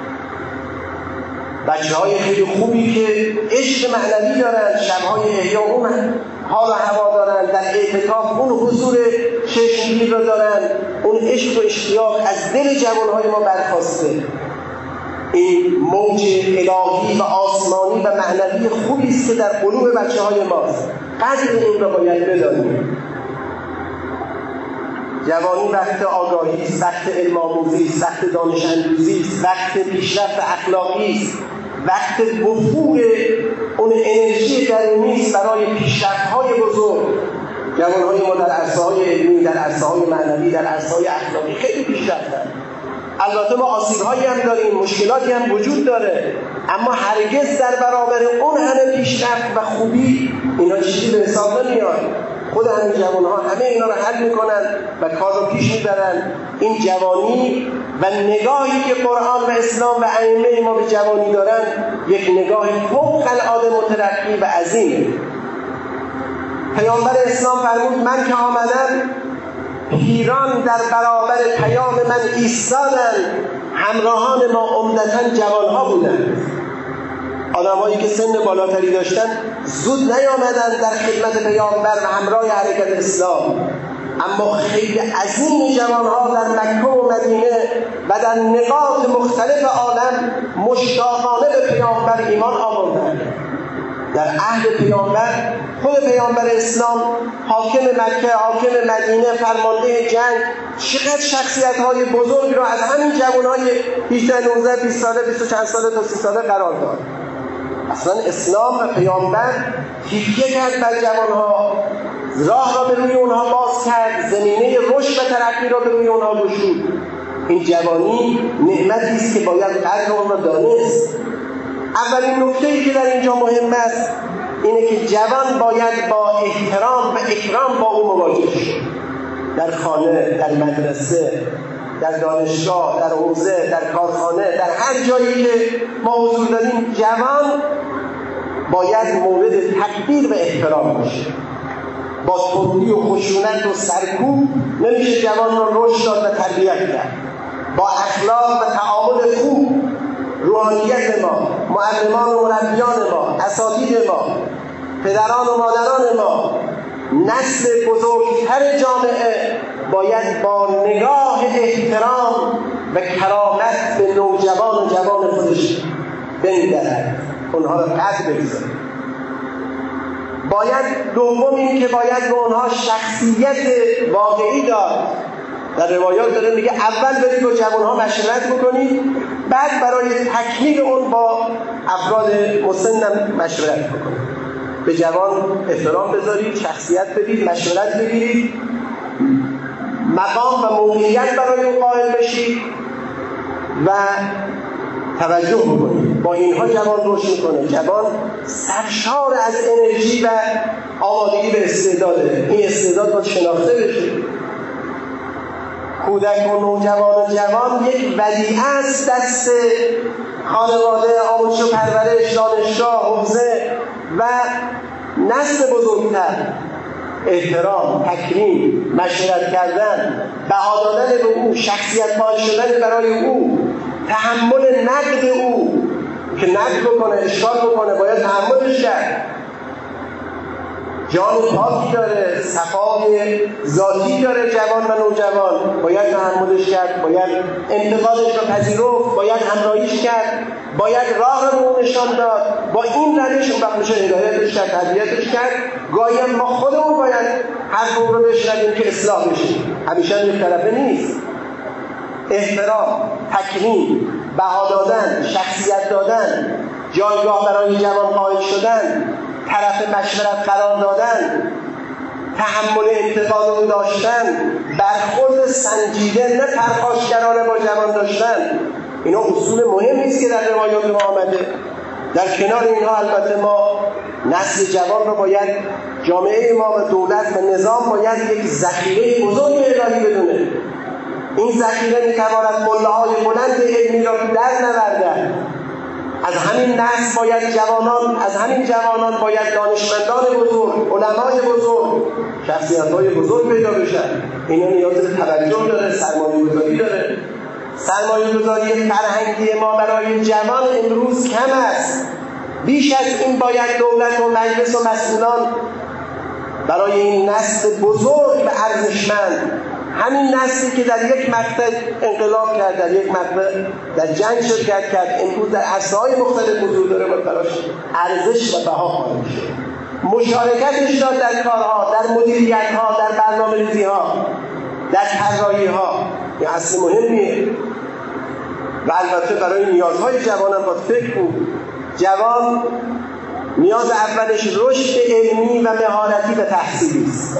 A: بچه‌های خیلی خوبی که عشق معنوی دارن، شب‌های احیا اون حال و هوا دارن، در اعتکاف اون حضور چشمگیر رو دارن، اون عشق و اشتیاق از دل جوانهای ما برخاسته. این موج الهی و آسمانی و معنوی خوبی است که در قلوب بچه‌های ماست. قدر این رو باید بدانیم. جوانی وقت آگاهی است، وقت علم آموزی است، وقت دانش اندوزی است، وقت پیشرفت اخلاقی است، وقت وفور اون انرژی درونی است برای پیشرفت‌های بزرگ. جوان‌های ما در عرصه‌های علمی، در عرصه‌های معنوی، در عرصه‌های اخلاقی خیلی پیشرفتن. البته ما آسیب‌هایی هم داریم، مشکلاتی هم وجود داره، اما هرگز در برابر اون همه پیشرفت و خوبی اینا چیزی به حساب نمیاد. خود همین جوان‌ها همه اینا رو حل میکنن و کار رو پیش میبرن. این جوانی و نگاهی که قرآن و اسلام و ائمه ما به جوانی دارن یک نگاه فوق‌العاده مترقی و عظیمه. پیامبر اسلام فرمود من که آمدم پیران در برابر پیام من ایستادند، همراهان ما عمدتاً جوان‌ها بودند. آدمایی که سن بالاتری داشتن زود نیامدن در خدمت پیامبر و همراه حرکت اسلام، اما خیلی عظیم جوانها در مکه و مدینه و در نقاط مختلف عالم مشتاقانه به پیامبر ایمان آوردند. در عهد پیامبر، خود پیامبر اسلام، حاکم مکه، حاکم مدینه، فرمانده جنگ، چقدر شخصیت‌های بزرگ را از همین جوان‌های 18 19 20 ساله 20 چند ساله تا 30 ساله قرار داد. اصلا اسلام و پیامبر تکیه کرد بر جوانها، راه را به روی اونها باز کرد، زمینه رشد و ترقی را به روی اونها گشود. این جوانی نعمتی است که باید قدر اون را دانست. اولین نکته‌ای که در اینجا مهم است اینه که جوان باید با احترام و اکرام با او مواجه شد. در خانه، در مدرسه، در دانشگاه، در حوزه، در کارخانه، در هر جایی که ما حضور داریم، جوان باید مورد تقدیر و احترام باشه. با تندی و خشونت و سرکوب نمیشه جوان را رشد داد و تربیت کرد. با اخلاق و تعامل خوب، روحانیت ما، معلمان و مربیان ما، اساتید ما، پدران و مادران ما، نسل بزرگتر جامعه باید با نگاه احترام و کرامت به نوجوان و جوان خودش بنگرد، اونها را قدر بگذاره. باید دوم این که باید به اونها شخصیت واقعی داد. در روایات داره میگه اول برید با جوانها مشورت بکنید، بعد برای تکمیل اون با افراد مسنم مشورت بکنید. به جوان احترام بذارید، شخصیت بدید، مشورت بگیرید، مقام و موقعیت برای اون قائل بشید و توجه بکنید. با اینها جوان رشد میکنه. جوان سرشار از انرژی و آمادگی به استعداده. این استعداد باید شناخته بشه. کودک و نوجوان و جوان یک ودیعه است دست خانواده، آموزش و پرورش، دانشگاه، حوزه و نسل بزرگتر. احترام، تکریم، مشورت کردن، بها دادن به او، شخصیت قائل شدن برای او، تحمل نقد او که نقد بکنه، اشکال بکنه، باید تحملش کرد. جان پاکی داره، صفای ذاتی داره جوان و نوجوان، باید تحملش کرد، باید انتقادش رو پذیرفت، باید همراهیش کرد، باید راه رو به اون نشان داد. با این روش اون وقت میشه هدایتش کرد، تربیتش کرد. گاهی هم ما خودمون باید حرف اون رو بشنویم که اصلاح بشه. همیشه یک طرفه نیست. احترام، تکریم، بها دادن، شخصیت دادن، جایگاه برای جوان قائل شدن، طرف مشورت قرار دادن، تحمل انتقاد او داشتن، برخورد سنجیده نه پرخاشگرانه با جوان داشتن، اینا اصول مهمی است که در روایات ما آمده. در کنار اینها البته ما نسل جوان رو باید، جامعه ما و دولت و نظام باید یک ذخیره بزرگ الهی بدونه. این ذخیره میتواند ملاهای بلند علمی را در نوردن. از همین نسل باید از همین جوانان باید دانشمندان بزرگ، علمای بزرگ، شخصیت‌های بزرگ پیدا بشن. اینا نیاز به توجه داره، سرمایه‌گذاری داره. سرمایه‌گذاری فرهنگی ما برای جوان امروز کم است. بیش از این باید دولت و مجلس و مسئولان برای این نسل بزرگ و ارزشمند، همین نسلی که در یک مقطع انقلاب کرد، در یک مقطع در جنگ شرکت کرد، امروز در عرصه‌های مختلف حضور داره، با تلاش ارزش و بها قائل میشه. مشارکتش داد در کارها، در مدیریت‌ها، در برنامه‌ریزی‌ها، در طراحی‌ها. این اصل مهمیه. و البته برای نیازهای جوانان باید فکر بود. جوان نیاز اولش رشد علمی و مهارتی و تحصیلی است.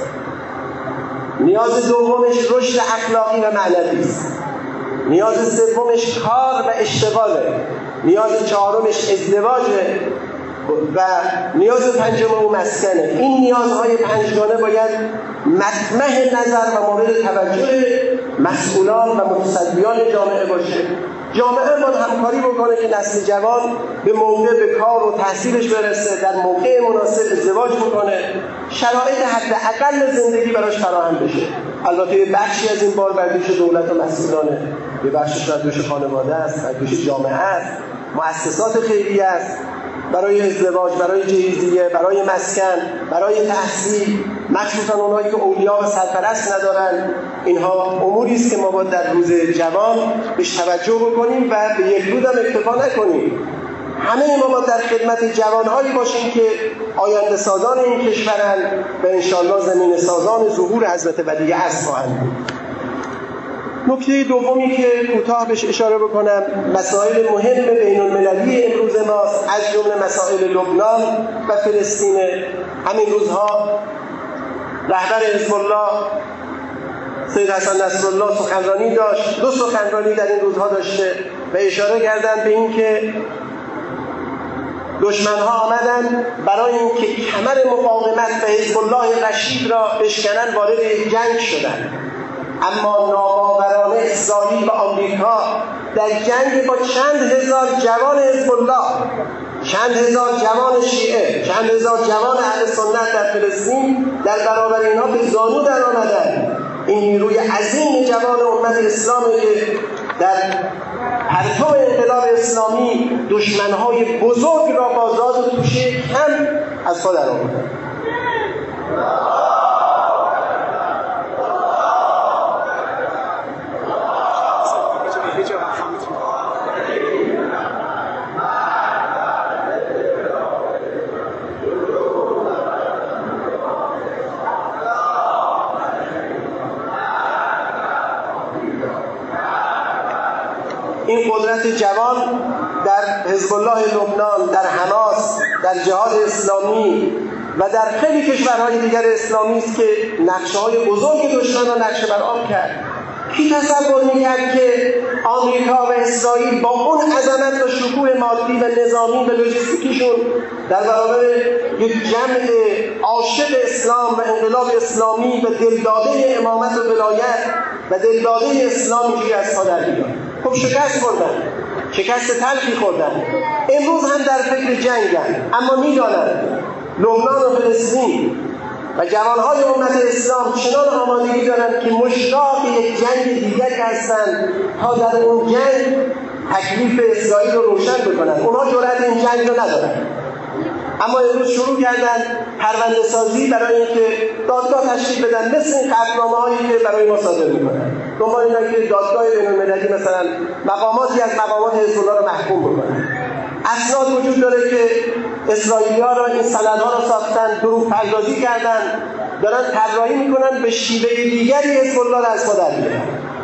A: نیاز دومش رشد اخلاقی و معنوی است. نیاز سومش کار و اشتغاله. نیاز چهارمش ازدواجه و نیاز پنجم او مسکنه. این نیازهای پنجگانه باید مطمح نظر و مورد توجه مسئولان و متصدیان جامعه باشه. جامعه باید همکاری بکنه که نسل جوان به موقع به کار و تحصیلش برسه، در موقع مناسب ازدواج بکنه، شرایط حداقل زندگی براش فراهم بشه. البته یه بخشی از این بار بر دوش دولت و مسئولانه، یه بخشش بر دوش خانواده است، بر دوش جامعه است، مؤسسات خیریه است، برای ازدواج، برای جهیزیه، برای مسکن، برای تحصیل، مخصوصا اونایی که اولیا و سرپرست ندارن. اینها اموری است که ما باید در روز جوان بهش توجه بکنیم و به یک رود هم اکتفا نکنیم. همه ما باید در خدمت جوانهایی باشیم که آینده سازان این کشورن و انشاءالله زمین سازان ظهور حضرت ولی عصر خواهند بود. نکته دومی که کوتاه بهش اشاره بکنم، مسائل مهم بین المللی امروز ماست، از جمله مسائل لبنان و فلسطین. همین روزها رهبر حزب الله سید حسن نصرالله سخنرانی داشت، 2 سخنرانی در این روزها داشته و اشاره کردن به این که دشمنها آمدن برای اینکه کمر مقاومت به حزب الله رشید را بشکنن، وارد جنگ شدن. اما ناباورانه اسرائیل و آمریکا در جنگ با چند هزار جوان حزب الله، چند هزار جوان شیعه، چند هزار جوان اهل سنت در فلسطین، در برابر اینها به زانو در آمدن. این نیروی عظیم جوان امت اسلامی که در پرتو انقلاب اسلامی دشمنهای بزرگ را با زاد و توشه کم از پا در آوردن. این قدرت جوان در حزب الله لبنان، در حماس، در جهاد اسلامی و در خیلی کشورهای دیگر اسلامی است که نقشه‌های بزرگ دشمن را نقشه بر آب کرد. کی تصور می‌کرد که آمریکا و اسرائیل با اون عظمت و شکوه مادی و نظامی و لوجستیکیشون در برابر یک جمع عاشق اسلام و انقلاب اسلامی و دلداده امامت و ولایت و دلداده اسلام اینجوری از پا در بیان؟ خب شکست خوردن، شکست تلخی خوردن. امروز هم در فکر جنگن، اما می‌دانند لبنان و فلسطین و جوانهای امت اسلام چنان آمادگی دارند که مشتاق یک جنگ دیگر هستند تا در اون جنگ تکلیف اسرائیل رو روشن بکنند. اونها جرأت این جنگ رو ندارن، اما امروز شروع کردن پرونده سازی برای اینکه دادگاه تشکیل بدن، مثل این قطعنامه‌هایی که برای ما صادر می‌کنن. دنبال اینه که دادگاه بین‌المللی مثلا مقاماتی از مقامات حزب الله رو محکوم بکنن. اسناد وجود داره که اسرائیلی‌ها را این سندها را ساختن، دروغ پردازی کردن، دارن طراحی میکنن به شیوه دیگری حزب الله را از پا در بیارن.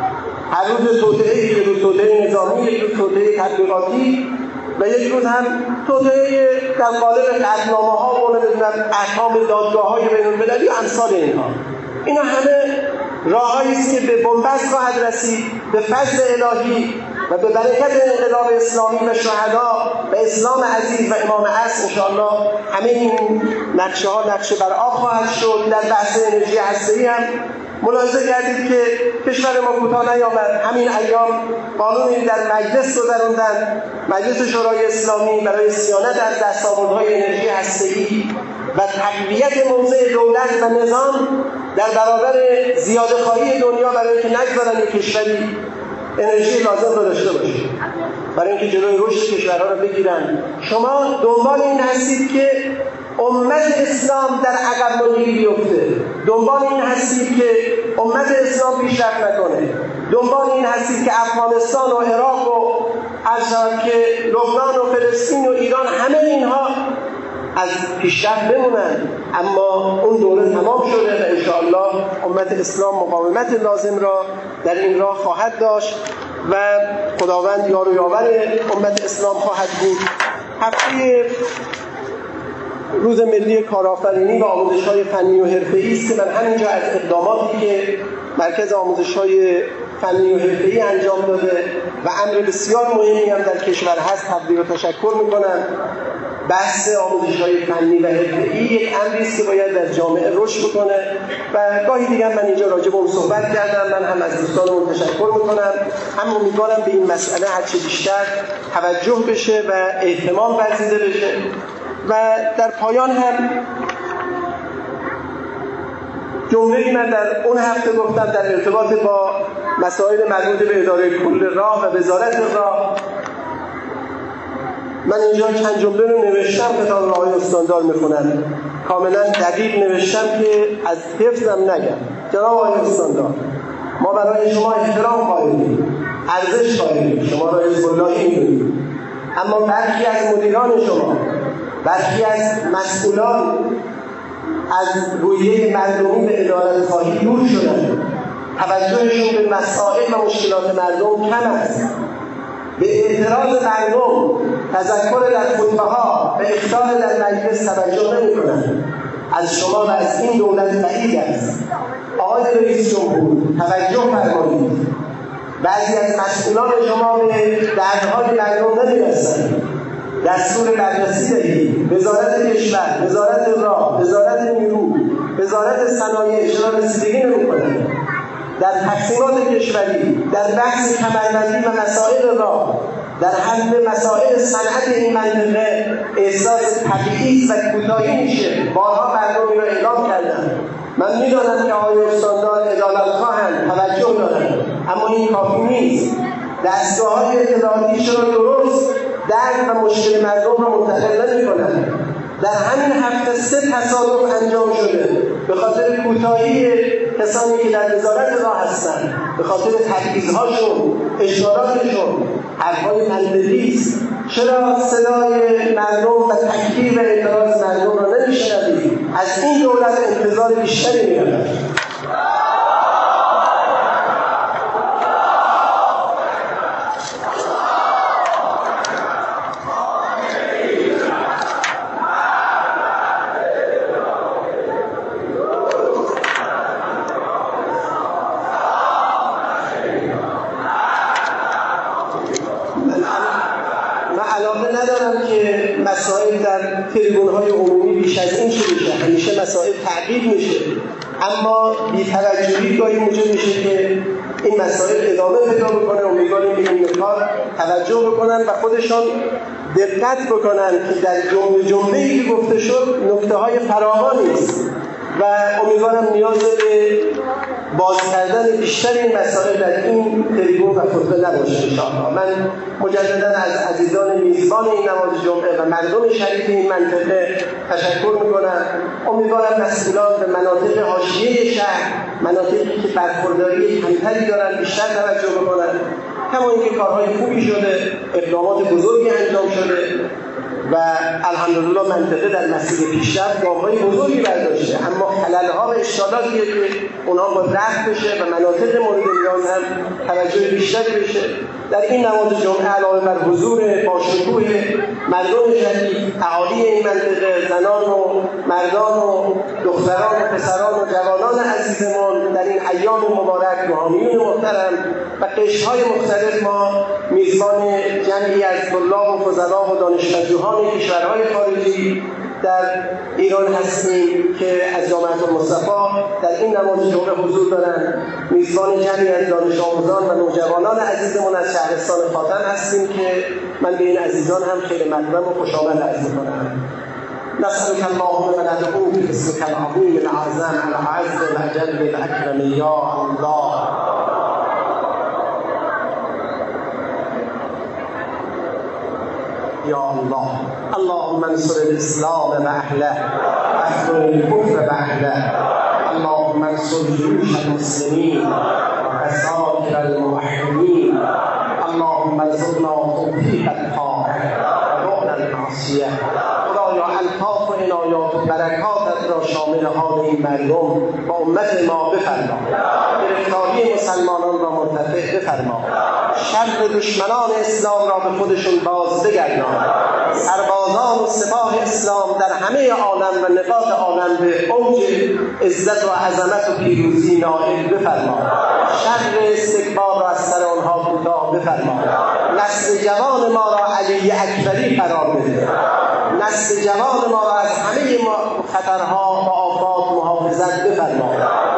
A: هر روز توطئه، یک روز توطئه نظامی، یک روز توطئه تبلیغاتی و یک روز هم توطئه در قالب قطعنامه‌ها و احکام دادگاه‌های بین‌المللی و امثال اینها. اینا همه راه‌هایی است که به بنبست خواهد رسید، به فضل الهی و به برکت انقلاب اسلامی و شهدا و اسلام عزیز و امام عصر انشاءالله همه این نقشه‌ها نقشه بر آب خواهد شد. در بحث انرژی هسته‌ای هم ملاحظه کردید که کشور ما کوتاه نیامد. همین ایام قانونی در مجلس گذراندن، مجلس شورای اسلامی، برای صیانت از دستاوردهای انرژی هسته‌ای و تقویت موضع دولت و نظام در برابر زیاده‌خواهی دنیا، برای اینکه نگذارن یک کشوری انرژی لازم رو داشته باشه، برای اینکه جلوی رشد کشورها رو بگیرن. شما دنبال این هستید که امت اسلام در عقب ماندگی بیفته، دنبال این هستید که امت اسلام پیشرفت نکنه، دنبال این هستید که افغانستان و عراق و که لبنان و فلسطین و ایران همه اینها از پیشرفت بمونن. اما اون دوره تمام شده و انشاءالله امت اسلام مقاومت لازم را در این راه خواهد داشت و خداوند یار و یاور امت اسلام خواهد بود. هفته روز ملی کارآفرینی و آموزش‌های فنی و حرفه‌ای است که من همینجا از اقداماتی که مرکز آموزش‌های فنی و حرفه‌ای انجام داده و امر بسیار مهمی هم در کشور هست تقدیر و تشکر می‌کنم. بحث آموزش‌های فنی و حرفه‌ای یک امری است که باید در جامعه رشد بکنه و گاهی دیگر من اینجا راجع به اون صحبت کردم. من هم از دوستانمون تشکر می‌کنم، هم امیدوارم به این مسئله هرچه بیشتر توجه بشه و اهتمام ورزیده بشه. و در پایان هم جمله‌ای من در اون هفته گفتم در ارتباط با مسائل مربوط به اداره کل راه و وزارت راه. من اینجا چند جمله رو نوشتم، کتاب آقای استاندار میخونم، کاملا دقیق نوشتم که از حفظم نگم. جناب آقای استاندار، ما برای شما احترام قائلیم، ارزش قائلیم، شما را حزب اللهی می‌دونیم، اما برخی از مدیران شما، برخی از مسئولان از رویه مردمی به ادارت خواهی دور شدن، توجهشون به مسائل و مشکلات مردم کم است، به اعتراض مردم، تذکر در خطبه‌ها، به اخطار در مجلس توجه نمی‌کنند. از شما و از این دولت بعید است. آقای رئیس جمهور توجه فرمایید. بعضی از مسئولان شما به دردهای مردم نمی‌رسند. دستور بررسی دهید. وزارت کشور، وزارت راه، وزارت نیرو، وزارت صنایع اشاره رسیدگی نمی‌کنند. در تقسیمات کشوری، در بحث کمربندی و مسائل راه، در حل مسائل صنعت این منطقه احساس تبعیض و کوتاهی میشه. بارها مردم این را اعلام کردن. من میدانم که آقای استاندار عدالت‌خواهند، توجه دارند، اما این کافی نیست. دستگاه‌های اطلاعاتیش را درست درک و مشکل مردم را منتقل نمی‌کنند. در همین هفته 3 تصادف انجام شده به خاطر کوتاهی کسانی که در وزارت راه هستند، به خاطر تبعیض‌هاشون، اشاراتشون، حرف‌های منطقی است. چرا صدای مردم و تکبیر و اعتراض مردم را نمی‌شنوید؟ از این دولت انتظار بیشتری می‌رود. مسائل در تریبون‌های عمومی بیش از این چه میشه، همیشه مسائل تعقیب میشه، اما بی‌توجهی گاهی موجب میشه که این مسائل ادامه پیدا بکنه. امیدواریم به این کار توجه بکنن و خودشان دقت بکنن که در جمله‌ای که گفته شد نکته‌های فراوانی است و امیدوارم نیاز به باز کردن بیشتر این مسائل در این تریبون و خطبه نباشه انشاءالله. من مجددا از عزیزان میزبان این نماز جمعه و مردم شریف این منطقه تشکر میکنم. امیدوارم مسئولان به مناطق حاشیه شهر، مناطقی که برخورداری کمتری دارن، بیشتر توجه بکنن. کما اینکه کارهای خوبی شده، اقدامات بزرگی انجام شده و الحمدلله منطقه در مسیر پیشرفت گام‌های بزرگی برداشته، اما خلل‌ها و اشکالاتیه که اونها باید رفع بشه و مناطق مورد نیاز هم توجه بیشتری بشه. در این نماز جمعه علاوه بر حضور باشکوه مردم جدید، اهالی این منطقه، زنان و مردان و دختران و پسران و جوانان عزیزمان، در این ایام مبارک روحانیون محترم و قشرهای مختلف ما میزبان جمعی از طلاب و فضلا و دانشپژوهان کشورهای خارجی در ایران هستیم که از جامعه المصطفی در این نماز جمعه حضور دارند. میزبان جمعی از دانش آموزان و نوجوانان عزیزمون از شهرستان خاتم هستیم که من به این عزیزان هم خیلی مقدم و خوش آمد عرض می‌کنم. نسألك اللهم وندعوك باسمك العظيم الأعظم الأعز الأجل الأكرم يا الله. يا الله اللهم انصر الإسلام وأهله واخذل الكفر وأهله. اللهم انصر جيوش المسلمين وعساكر الموحدين. اللهم ارزقنا توفيق الطاعة وبعد المعصية. خدایا الطاف و عنایات و برکاتت را شامل حال این مردم و امت ما بفرما. گرفتاری مسلمانان را مرتفع بفرما. شر دشمنان اسلام را به خودشون باز بگردان. سربازان و سپاه اسلام در همه عالم و نقاط عالم به اوج عزت و عظمت و پیروزی نائل بفرما. شر استکبار را از سر آنها کوتاه بفرما. نسل جوان ما را علی اکبری قرار بده. نسل جوان ما را از همه خطرها و آفات محافظت بفرما.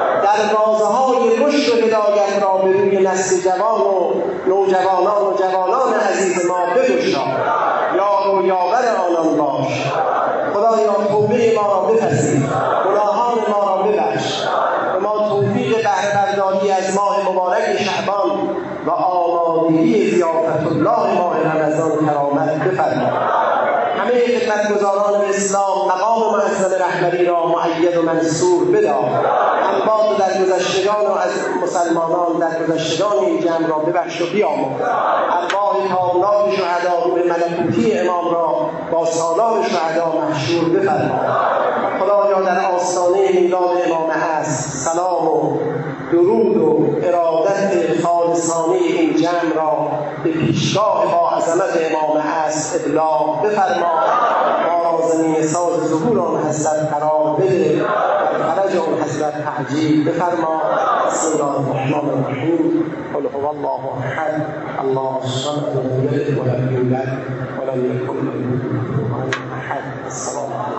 A: دروازه‌های رشد و هدایت را به روی نسل جوان و نوجوانان و جوانان عزیز ما بگشا. یار و یاور آنان باش. خدایا توبه ما را بپذیر، گناهان ما را ببخش، به ما توفیق بهره برداری از ماه مبارک شعبان و آمادگی ضیافت الله ماه رمضان کرامت بفرما. همه خدمتگزاران اسلام مقام معظم رهبری را مؤید و منصور بدار. انباط در گذشتگان و از مسلمانان در گذشتگان این جمع را ببخش و بیامرز. ارواح تابناک شهدا روح ملکوتی امام را با سالار شهدا محشور بفرما. خدایا در آستانه میلاد امام هست سلام و درود و ارادت خالصانه این جمع را به پیشگاه با عظمت امام هست ابلاغ بفرما. ما را زمین ساز ظهور آن حضرت قرار بده و فرج آن حضرت تعجیل بفرما. بسم الله الرحمن الرحیم. قل هو الله احد الله الصمد لم یلد ولم یولد ولم یکن له کفوا احد. السلام